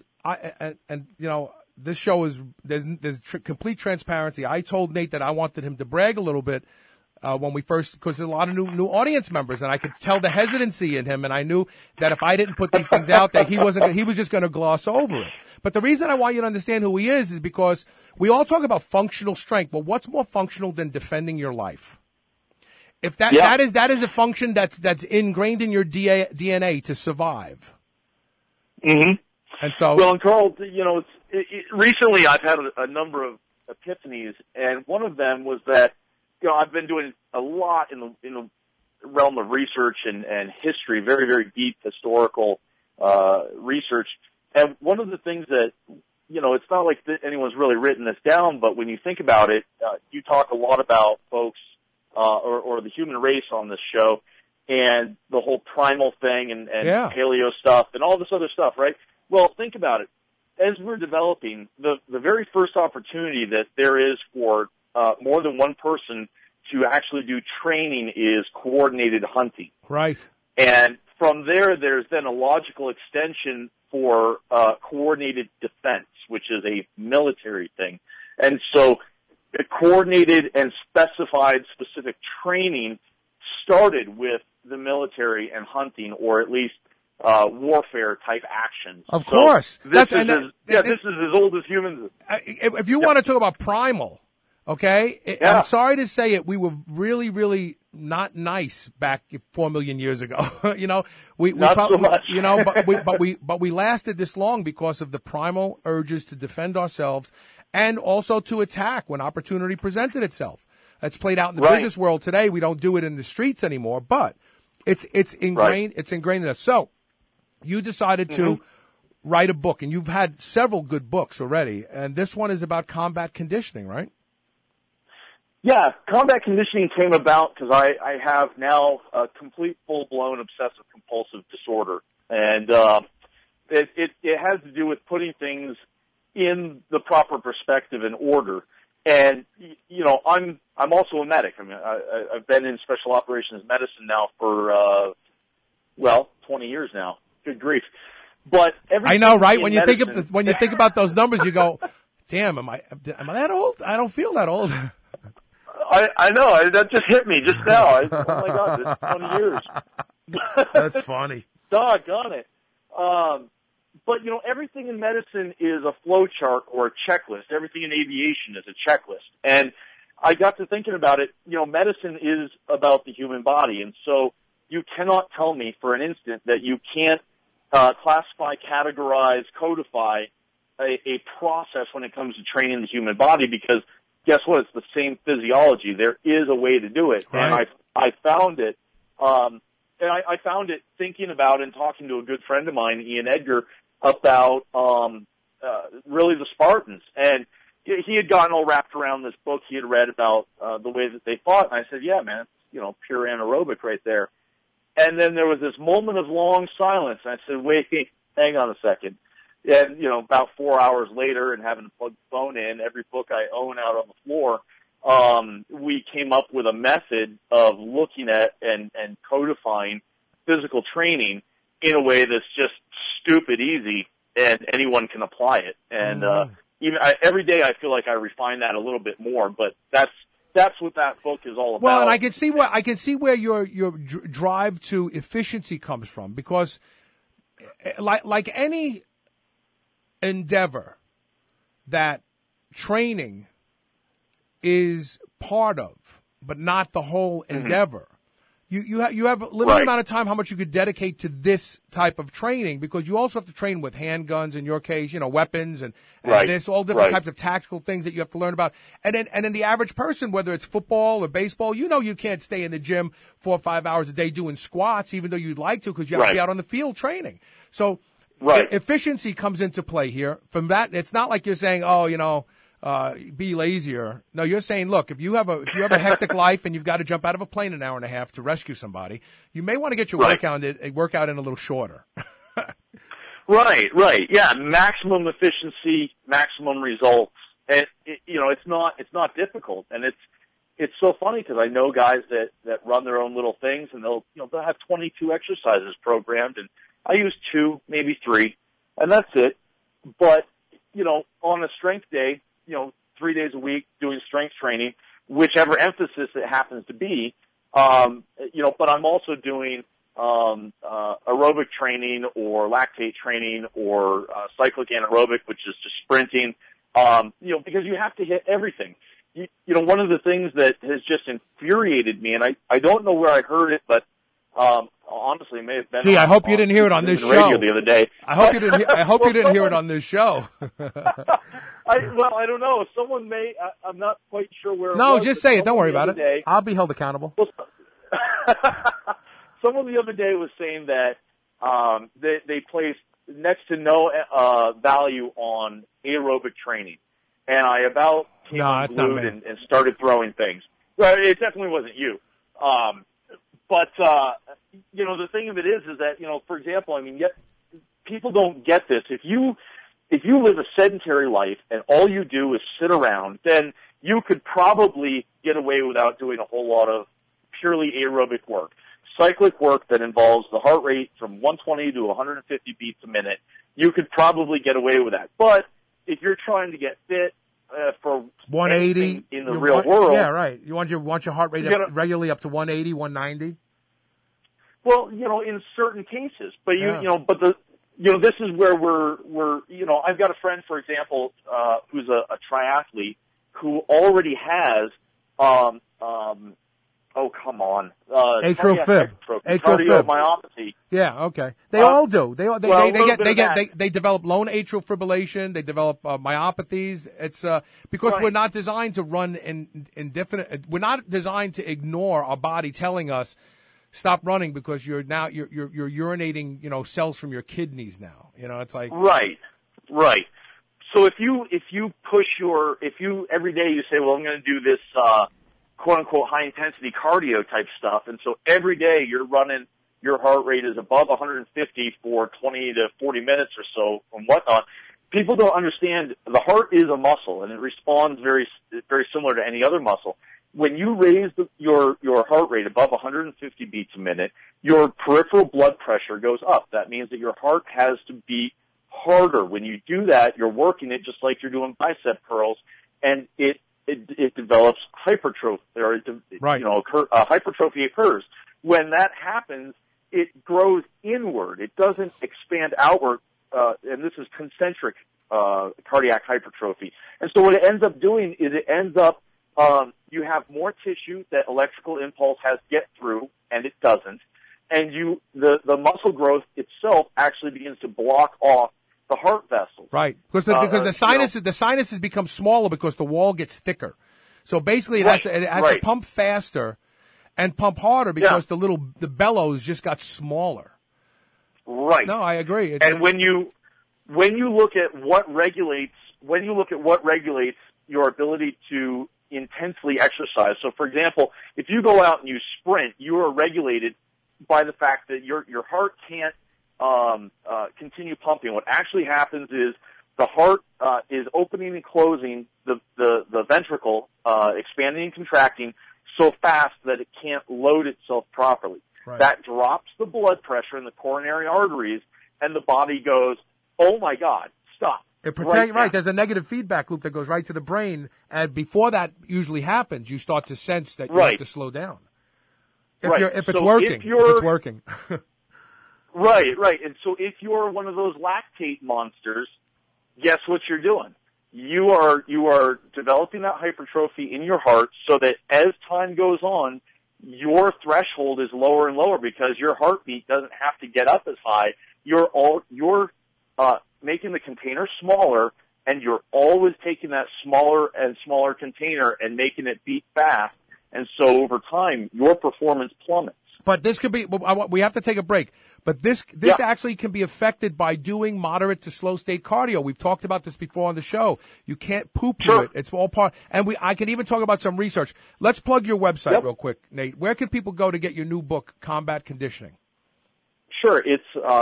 this show is there's complete transparency. I told Nate that I wanted him to brag a little bit when we first, because there's a lot of new audience members, and I could tell the hesitancy in him, and I knew that if I didn't put these things out there, he was just going to gloss over it. But the reason I want you to understand who he is because we all talk about functional strength, but what's more functional than defending your life? If that is a function that's ingrained in your DNA to survive.
Mm-hmm.
And so,
well, and Carl, recently I've had a number of epiphanies, and one of them was that I've been doing a lot in the realm of research and history, very, very deep historical research. And one of the things that, it's not like anyone's really written this down, but when you think about it, you talk a lot about folks or the human race on this show and the whole primal thing and paleo stuff and all this other stuff, right? Well, think about it. As we're developing, the very first opportunity that there is for more than one person to actually do training is coordinated hunting.
Right.
And from there, there's then a logical extension for coordinated defense, which is a military thing. And so coordinated and specified specific training started with the military and hunting, or at least warfare type actions.
Of course.
This is as old as humans.
If you want to talk about primal, Okay?
Yeah.
I'm sorry to say it. We were really, really not nice back 4 million years ago. we
not
probably,
so much.
but we lasted this long because of the primal urges to defend ourselves and also to attack when opportunity presented itself. That's played out in the business world today. We don't do it in the streets anymore, but it's ingrained. It's ingrained in us. So you decided to write a book, and you've had several good books already, and this one is about combat conditioning, right?
Yeah, combat conditioning came about because I have now a complete full-blown obsessive-compulsive disorder, and it has to do with putting things in the proper perspective and order. And I'm also a medic. I mean, I've been in special operations medicine now for 20 years now. Good grief! But
I know, right? When you think about those numbers, you go, "Damn, am I that old? I don't feel that old."
I know. That just hit me just now. Oh my God, it's 20 years.
That's funny.
Doggone it. But everything in medicine is a flow chart or a checklist. Everything in aviation is a checklist. And I got to thinking about it. Medicine is about the human body, and so you cannot tell me for an instant that you can't classify, categorize, codify a process when it comes to training the human body, because guess what? It's the same physiology. There is a way to do it. Right. And I found it, and I found it thinking about and talking to a good friend of mine, Ian Edgar, about really the Spartans. And he had gotten all wrapped around this book he had read about the way that they fought. And I said, yeah, man, it's, pure anaerobic right there. And then there was this moment of long silence. And I said, wait, hang on a second. And, about 4 hours later, and having to plug the phone in, every book I own out on the floor, we came up with a method of looking at and codifying physical training in a way that's just stupid easy, and anyone can apply it. And every day I feel like I refine that a little bit more, but that's what that book is all about.
Well, and I can see where your drive to efficiency comes from, because like any endeavor that training is part of, but not the whole endeavor. You have a limited amount of time how much you could dedicate to this type of training, because you also have to train with handguns, in your case, weapons and this, all different types of tactical things that you have to learn about. And then the average person, whether it's football or baseball, you can't stay in the gym 4 or 5 hours a day doing squats, even though you'd like to, because you have to be out on the field training. So efficiency comes into play here. From that, it's not like you're saying, be lazier. No, you're saying, look, if you have a hectic life and you've got to jump out of a plane an hour and a half to rescue somebody, you may want to get your workout in a little shorter.
Right. Yeah, maximum efficiency, maximum results, and it's not difficult, and it's so funny because I know guys that run their own little things, and they'll have 22 exercises programmed, and I use 2, maybe 3, and that's it. But on a strength day, 3 days a week doing strength training, whichever emphasis it happens to be, but I'm also doing aerobic training or lactate training or cyclic anaerobic, which is just sprinting, because you have to hit everything. One of the things that has just infuriated me, and I don't know where I heard it, but honestly, it may have been.
Gee, I hope you didn't hear it on this show.
Radio the other day.
I hope you didn't hear it on this show.
I don't know. Someone may. I'm not quite sure where.
No,
it was,
just say it. Don't worry about
it.
I'll be held accountable.
Well, someone the other day was saying that they placed next to no value on aerobic training, and I about came unglued and started throwing things. Well, it definitely wasn't you. But the thing of it is that, for example, people don't get this. If you live a sedentary life and all you do is sit around, then you could probably get away without doing a whole lot of purely aerobic work. Cyclic work that involves the heart rate from 120 to 150 beats a minute, you could probably get away with that. But if you're trying to get fit for
180
in the real world,
yeah, right. You want your heart rate regularly up to 180, 190.
Well, in certain cases, but this is where we're I've got a friend, for example, who's a triathlete who already has, oh, come on.
Atrial fib.
Cardiomyopathy.
Yeah, okay. They all do. They develop lone atrial fibrillation. They develop myopathies. It's because we're not designed to run indefinite. We're not designed to ignore our body telling us stop running because you're urinating, cells from your kidneys now. It's like
right. So if you every day you say, well, I'm going to do this quote unquote high intensity cardio type stuff, and so every day you're running, your heart rate is above 150 for 20 to 40 minutes or so and whatnot. People don't understand the heart is a muscle and it responds very, very similar to any other muscle. When you raise your heart rate above 150 beats a minute, your peripheral blood pressure goes up. That means that your heart has to beat harder. When you do that, you're working it just like you're doing bicep curls, and it develops hypertrophy, or hypertrophy occurs. When that happens, it grows inward. It doesn't expand outward, and this is concentric cardiac hypertrophy. And so what it ends up doing is you have more tissue that electrical impulse has to get through, and it doesn't. And the muscle growth itself actually begins to block off the heart vessels.
Right. Because the sinuses become smaller because the wall gets thicker. So basically it has to pump faster and pump harder because the bellows just got smaller.
Right.
No, I agree.
And when you look at what regulates your ability to intensely exercise. So for example, if you go out and you sprint, you are regulated by the fact that your heart can't continue pumping. What actually happens is the heart is opening and closing the ventricle, expanding and contracting so fast that it can't load itself properly.
Right.
That drops the blood pressure in the coronary arteries, and the body goes, "Oh my God, stop!"
Right. There's a negative feedback loop that goes right to the brain, and before that usually happens, you start to sense that you have to slow down. If it's working.
Right. And so if you're one of those lactate monsters, guess what you're doing? You are developing that hypertrophy in your heart so that as time goes on, your threshold is lower and lower because your heartbeat doesn't have to get up as high. You're making the container smaller, and you're always taking that smaller and smaller container and making it beat fast. And so over time, your performance plummets.
But this could be, we have to take a break, but this actually can be affected by doing moderate to slow state cardio. We've talked about this before on the show. You can't poo-poo it. It's all part, and I can even talk about some research. Let's plug your website real quick, Nate. Where can people go to get your new book, Combat Conditioning?
Sure. It's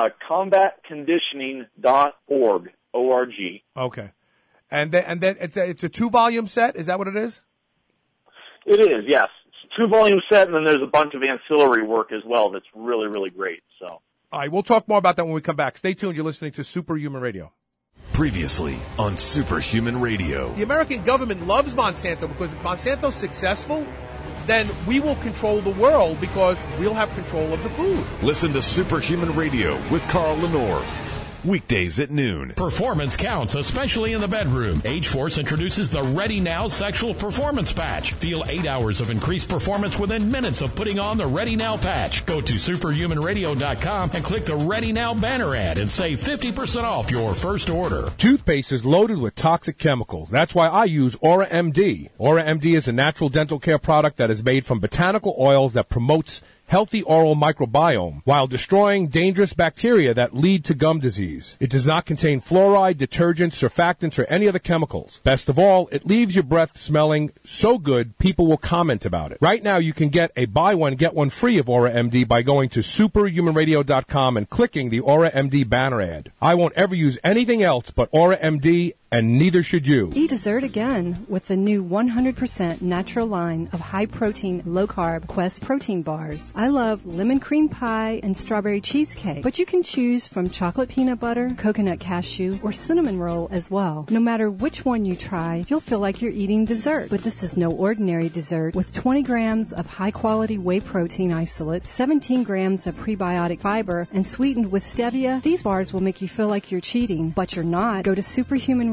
combatconditioning.org, O-R-G.
Okay. And then it's a 2-volume set? Is that what it is?
It is, yes. It's a 2-volume set, and then there's a bunch of ancillary work as well that's really, really great. So,
all right, we'll talk more about that when we come back. Stay tuned. You're listening to Superhuman Radio.
Previously on Superhuman Radio.
The American government loves Monsanto because if Monsanto's successful, then we will control the world because we'll have control of the food.
Listen to Superhuman Radio with Carl Lenore. Weekdays at noon.
Performance counts, especially in the bedroom. Age-Force introduces the Ready Now Sexual Performance Patch. Feel 8 hours of increased performance within minutes of putting on the Ready Now patch. Go to superhumanradio.com and click the Ready Now banner ad and save 50% off your first order.
Toothpaste is loaded with toxic chemicals. That's why I use Aura MD. Aura MD is a natural dental care product that is made from botanical oils that promotes healthy oral microbiome while destroying dangerous bacteria that lead to gum disease. It does not contain fluoride, detergents, surfactants, or any other chemicals. Best of all, it leaves your breath smelling so good people will comment about it. Right now, you can get a buy one, get one free of Aura MD by going to superhumanradio.com and clicking the Aura MD banner ad. I won't ever use anything else but Aura MD, and neither should you.
Eat dessert again with the new 100% natural line of high-protein, low-carb Quest protein bars. I love lemon cream pie and strawberry cheesecake, but you can choose from chocolate peanut butter, coconut cashew, or cinnamon roll as well. No matter which one you try, you'll feel like you're eating dessert. But this is no ordinary dessert. With 20 grams of high-quality whey protein isolate, 17 grams of prebiotic fiber, and sweetened with stevia, these bars will make you feel like you're cheating, but you're not. Go to Superhuman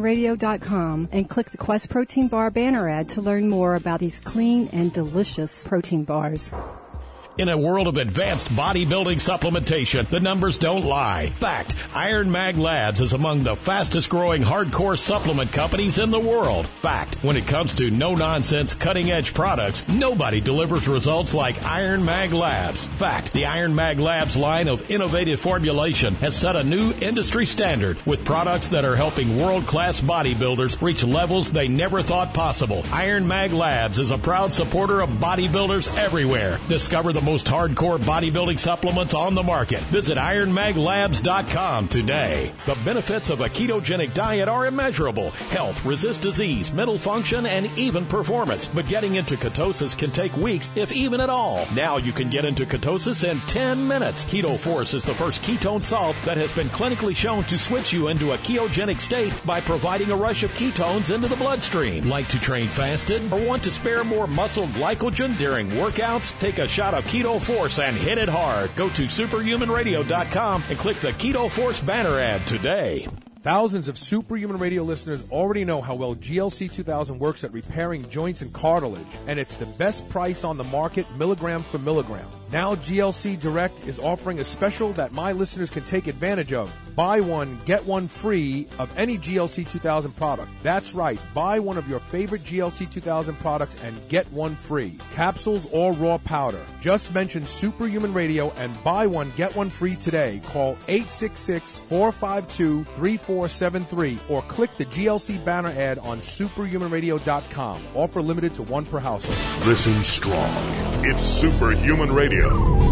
superhumanradio.com and click the Quest Protein Bar banner ad to learn more about these clean and delicious protein bars.
In a world of advanced bodybuilding supplementation, the numbers don't lie. Fact, Iron Mag Labs is among the fastest growing hardcore supplement companies in the world. Fact, when it comes to no-nonsense, cutting-edge products, nobody delivers results like Iron Mag Labs. Fact, the Iron Mag Labs line of innovative formulation has set a new industry standard with products that are helping world-class bodybuilders reach levels they never thought possible. Iron Mag Labs is a proud supporter of bodybuilders everywhere. Discover the most hardcore bodybuilding supplements on the market. Visit IronMagLabs.com today. The benefits of a ketogenic diet are immeasurable. Health, resist disease, mental function, and even performance. But getting into ketosis can take weeks, if even at all. Now you can get into ketosis in 10 minutes. Keto Force is the first ketone salt that has been clinically shown to switch you into a ketogenic state by providing a rush of ketones into the bloodstream. Like to train fasted or want to spare more muscle glycogen during workouts? Take a shot of Keto Force and hit it hard. Go to superhumanradio.com and click the Keto Force banner ad today.
Thousands of Superhuman Radio listeners already know how well GLC 2000 works at repairing joints and cartilage, and it's the best price on the market, milligram for milligram. Now GLC Direct is offering a special that my listeners can take advantage of. Buy one, get one free of any GLC 2000 product. That's right. Buy one of your favorite GLC 2000 products and get one free. Capsules or raw powder. Just mention Superhuman Radio and buy one, get one free today. Call 866-452-3473 or click the GLC banner ad on superhumanradio.com. Offer limited to one per household.
Listen strong. It's Superhuman Radio.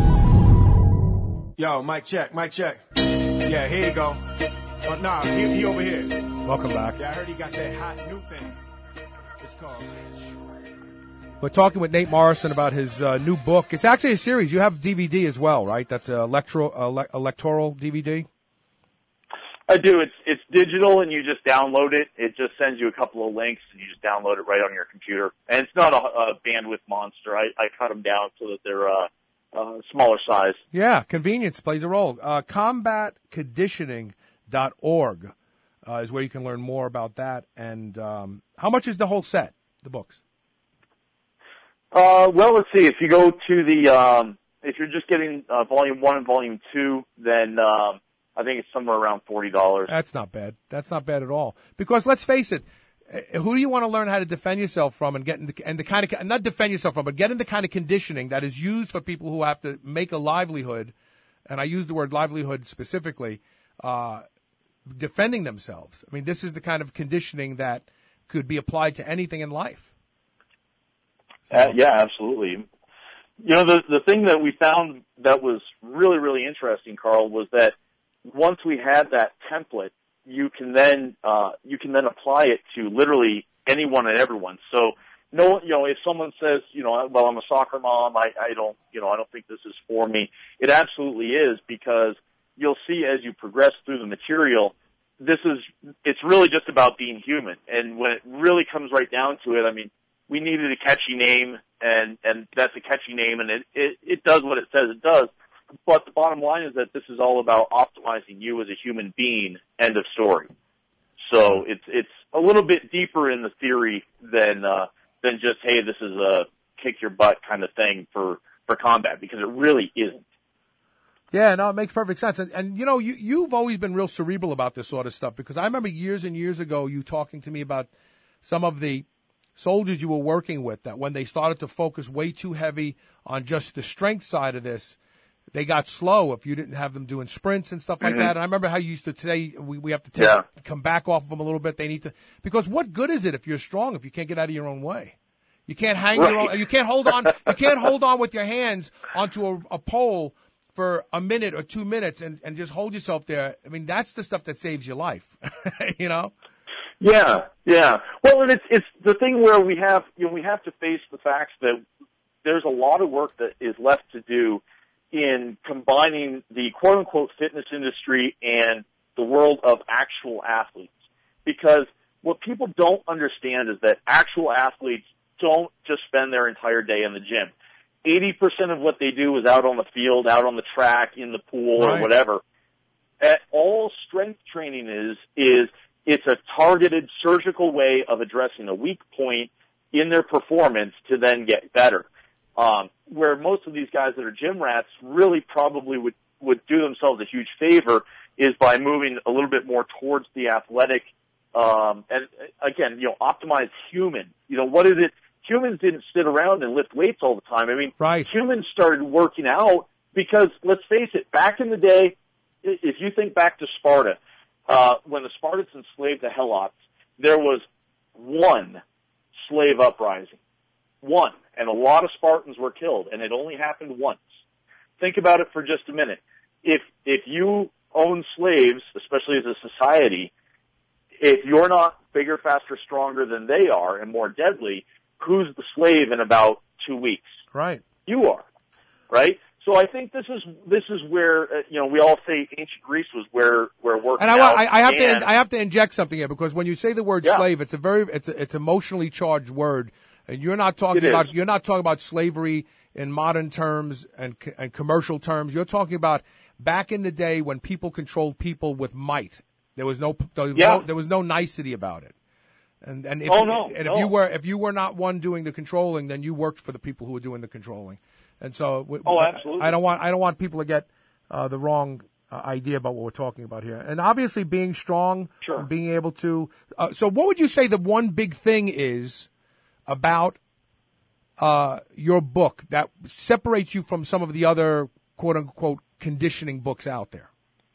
Yo, mic check. Yeah, here you go. Oh, nah, he over here.
Welcome back.
Yeah, I heard he got that hot new thing. It's called...
We're talking with Nate Morrison about his new book. It's actually a series. You have DVD as well, right? That's an electoral DVD?
I do. It's digital, and you just download it. It just sends you a couple of links, and you just download it right on your computer. And it's not a bandwidth monster. I cut them down so that they're smaller size.
Yeah, convenience plays a role. Combatconditioning.org is where you can learn more about that. And how much is the whole set, the books?
Well, let's see. If you go to the, if you're just getting Volume 1 and Volume 2, then I think it's somewhere around $40.
That's not bad. That's not bad at all. Because let's face it, who do you want to learn how to defend yourself from and get in the kind of, not defend yourself from, but get in the kind of conditioning that is used for people who have to make a livelihood, and I use the word livelihood specifically, defending themselves. I mean, this is the kind of conditioning that could be applied to anything in life.
Yeah, absolutely. You know, the thing that we found that was really, really interesting, Carl, was that once we had that template, you can then apply it to literally anyone and everyone. So, if someone says, well, I'm a soccer mom, I don't think this is for me. It absolutely is, because you'll see as you progress through the material, it's really just about being human. And when it really comes right down to it, I mean, we needed a catchy name, and that's a catchy name, and it does what it says it does. But the bottom line is that this is all about optimizing you as a human being, end of story. So it's a little bit deeper in the theory than just, hey, this is a kick your butt kind of thing for combat, because it really isn't.
Yeah, no, it makes perfect sense. And you've always been real cerebral about this sort of stuff, because I remember years and years ago you talking to me about some of the soldiers you were working with, that when they started to focus way too heavy on just the strength side of this, they got slow if you didn't have them doing sprints and stuff like that. And I remember how you used to say we have to come back off of them a little bit. They need to, because what good is it if you're strong if you can't get out of your own way? You can't hang your own, you can't hold on. You can't hold on with your hands onto a pole for a minute or 2 minutes and just hold yourself there. I mean, that's the stuff that saves your life.
Yeah. Well, and it's the thing where we have to face the facts that there's a lot of work that is left to do in combining the quote-unquote fitness industry and the world of actual athletes. Because what people don't understand is that actual athletes don't just spend their entire day in the gym. 80% of what they do is out on the field, out on the track, in the pool, or whatever. All strength training is It's a targeted surgical way of addressing a weak point in their performance to then get better. Where most of these guys that are gym rats really probably would do themselves a huge favor is by moving a little bit more towards the athletic, and again, optimized human. What is it? Humans didn't sit around and lift weights all the time. I mean, humans started working out because, let's face it, back in the day, if you think back to Sparta, when the Spartans enslaved the Helots, there was one slave uprising. One. And a lot of Spartans were killed, and it only happened once. Think about it for just a minute. If you own slaves, especially as a society, if you're not bigger, faster, stronger than they are and more deadly, who's the slave in about 2 weeks?
Right.
You are. Right? So I think this is where we all say ancient Greece was where working
and
out.
I have to inject something here, because when you say the word slave, it's it's emotionally charged word, and you're not talking about slavery in modern terms and commercial terms. You're talking about back in the day when people controlled people with might. There was no nicety about it. And if you were not one doing the controlling, then you worked for the people who were doing the controlling. And so,
absolutely.
I don't want people to get the wrong idea about what we're talking about here. And obviously, being strong, being able to. So, what would you say the one big thing is about your book that separates you from some of the other quote unquote conditioning books out there?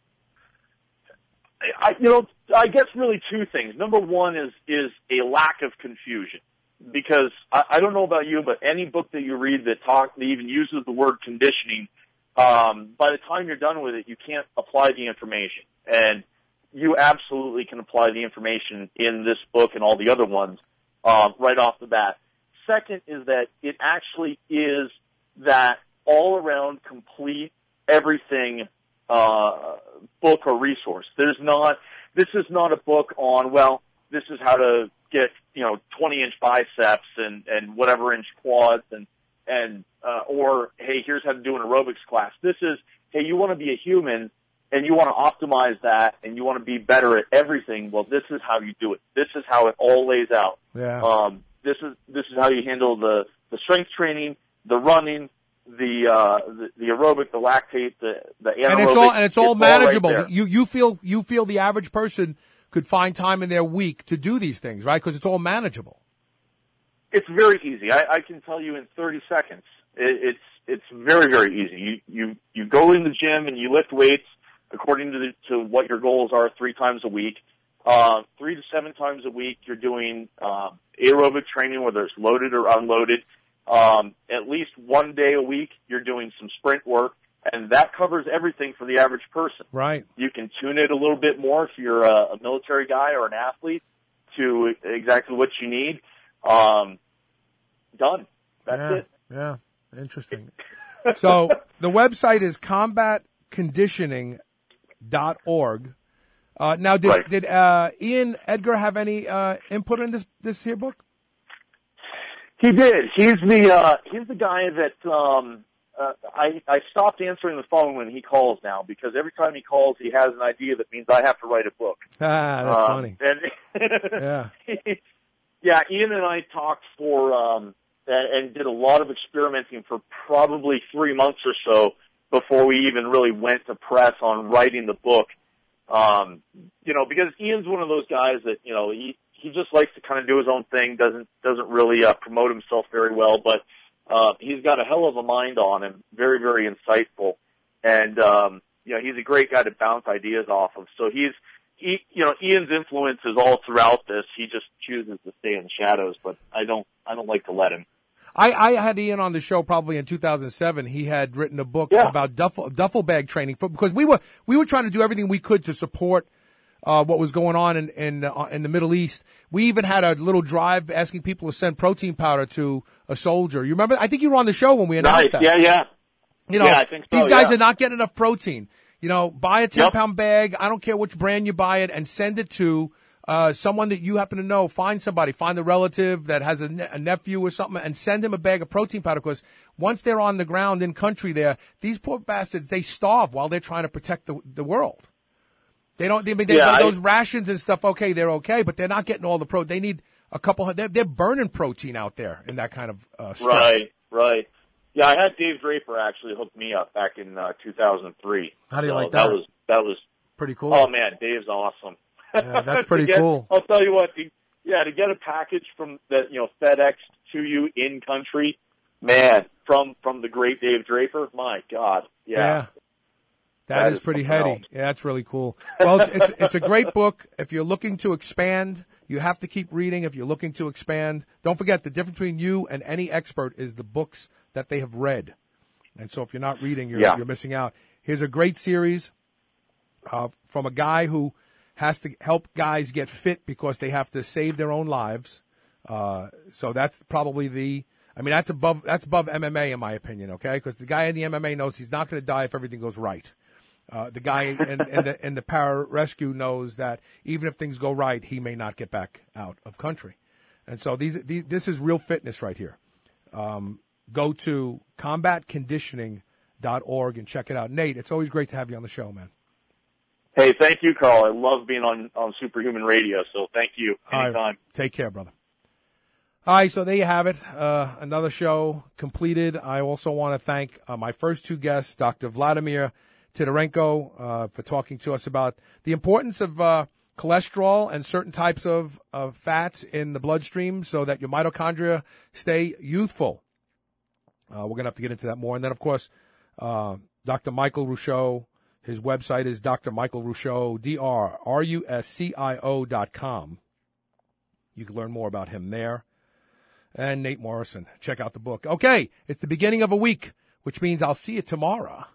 I guess really two things. Number one is a lack of confusion. Because I don't know about you, but any book that you read that even uses the word conditioning, by the time you're done with it, you can't apply the information. And you absolutely can apply the information in this book and all the other ones right off the bat. Second is that it actually is that all-around, complete, everything book or resource. This is not a book on, this is how to get 20-inch biceps and whatever inch quads or hey, here's how to do an aerobics class. This is, hey, you want to be a human and you want to optimize that and you want to be better at everything. Well, this is how you do it. This is how it all lays out.
Yeah.
This is how you handle the strength training, the running, the aerobic, the lactate, the anaerobic.
And it's all manageable.
Right there.
You feel the average person could find time in their week to do these things, right? Because it's all manageable.
It's very easy. I can tell you in 30 seconds. It's very, very easy. You go in the gym and you lift weights according to what your goals are 3 times a week. 3 to 7 times a week you're doing aerobic training, whether it's loaded or unloaded. At least 1 day a week you're doing some sprint work. And that covers everything for the average person.
Right.
You can tune it a little bit more if you're a military guy or an athlete to exactly what you need. Done. That's it.
Yeah. Interesting. So the website is combatconditioning.org. Now, did Ian Edgar have any input in this here book?
He did. He's the guy that I stopped answering the phone when he calls now, because every time he calls, he has an idea that means I have to write a book.
That's funny.
And yeah, Ian and I talked for and did a lot of experimenting for probably 3 months or so before we even really went to press on writing the book. Because Ian's one of those guys that he just likes to kind of do his own thing, doesn't really promote himself very well, but he's got a hell of a mind on him, very, very insightful, and he's a great guy to bounce ideas off of. So Ian's influence is all throughout this. He just chooses to stay in the shadows, but I don't like to let him.
I had Ian on the show probably in 2007. He had written a book about duffel bag training because we were trying to do everything we could to support what was going on in the Middle East. We even had a little drive asking people to send protein powder to a soldier. You remember? I think you were on the show when we announced that.
Yeah. I think so,
these guys are not getting enough protein. Buy a 10-pound bag. I don't care which brand you buy it, and send it to someone that you happen to know. Find the relative that has a nephew or something, and send him a bag of protein powder, because once they're on the ground in country there, these poor bastards, they starve while they're trying to protect the world. They don't. Those rations and stuff. Okay, they're okay, but they're not getting all the pro. They need a couple. They're burning protein out there in that kind of stress.
Right. Yeah, I had Dave Draper actually hook me up back in 2003.
How do you like that?
That was
pretty cool.
Oh man, Dave's awesome.
Yeah, that's pretty cool.
I'll tell you what. To get a package from that, FedEx to you in country, man, from the great Dave Draper. My God, yeah.
That is pretty heady. Yeah, that's really cool. Well, it's a great book. If you're looking to expand, you have to keep reading. If you're looking to expand, don't forget the difference between you and any expert is the books that they have read. And so if you're not reading, you're missing out. Here's a great series from a guy who has to help guys get fit because they have to save their own lives. So that's probably that's above MMA in my opinion, okay? Because the guy in the MMA knows he's not going to die if everything goes right. The guy in the pararescue knows that even if things go right, he may not get back out of country. And so this is real fitness right here. Go to combatconditioning.org and check it out. Nate, it's always great to have you on the show, man.
Hey, thank you, Carl. I love being on Superhuman Radio, so thank you. Anytime.
Right. Take care, brother. All right, so there you have it. Another show completed. I also want to thank my first two guests, Dr. Vladimir Tidorenko, for talking to us about the importance of cholesterol and certain types of fats in the bloodstream so that your mitochondria stay youthful. We're going to have to get into that more. And then, of course, Dr. Michael Ruscio, his website is drmichaelruscio, drruscio.com. You can learn more about him there. And Nate Morrison, check out the book. Okay, it's the beginning of a week, which means I'll see you tomorrow.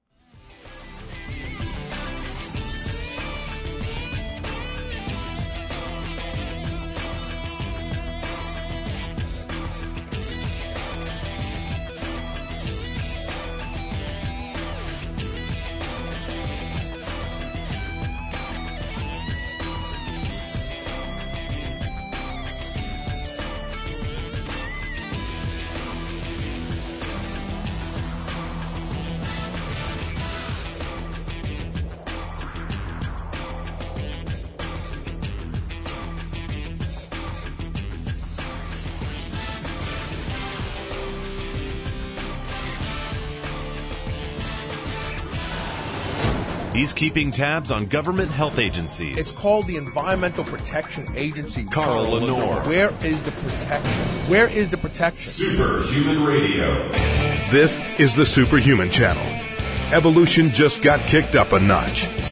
He's keeping tabs on government health agencies.
It's called the Environmental Protection Agency.
Carl Lenore.
Where is the protection? Where is the protection?
Superhuman Radio.
This is the Superhuman Channel. Evolution just got kicked up a notch.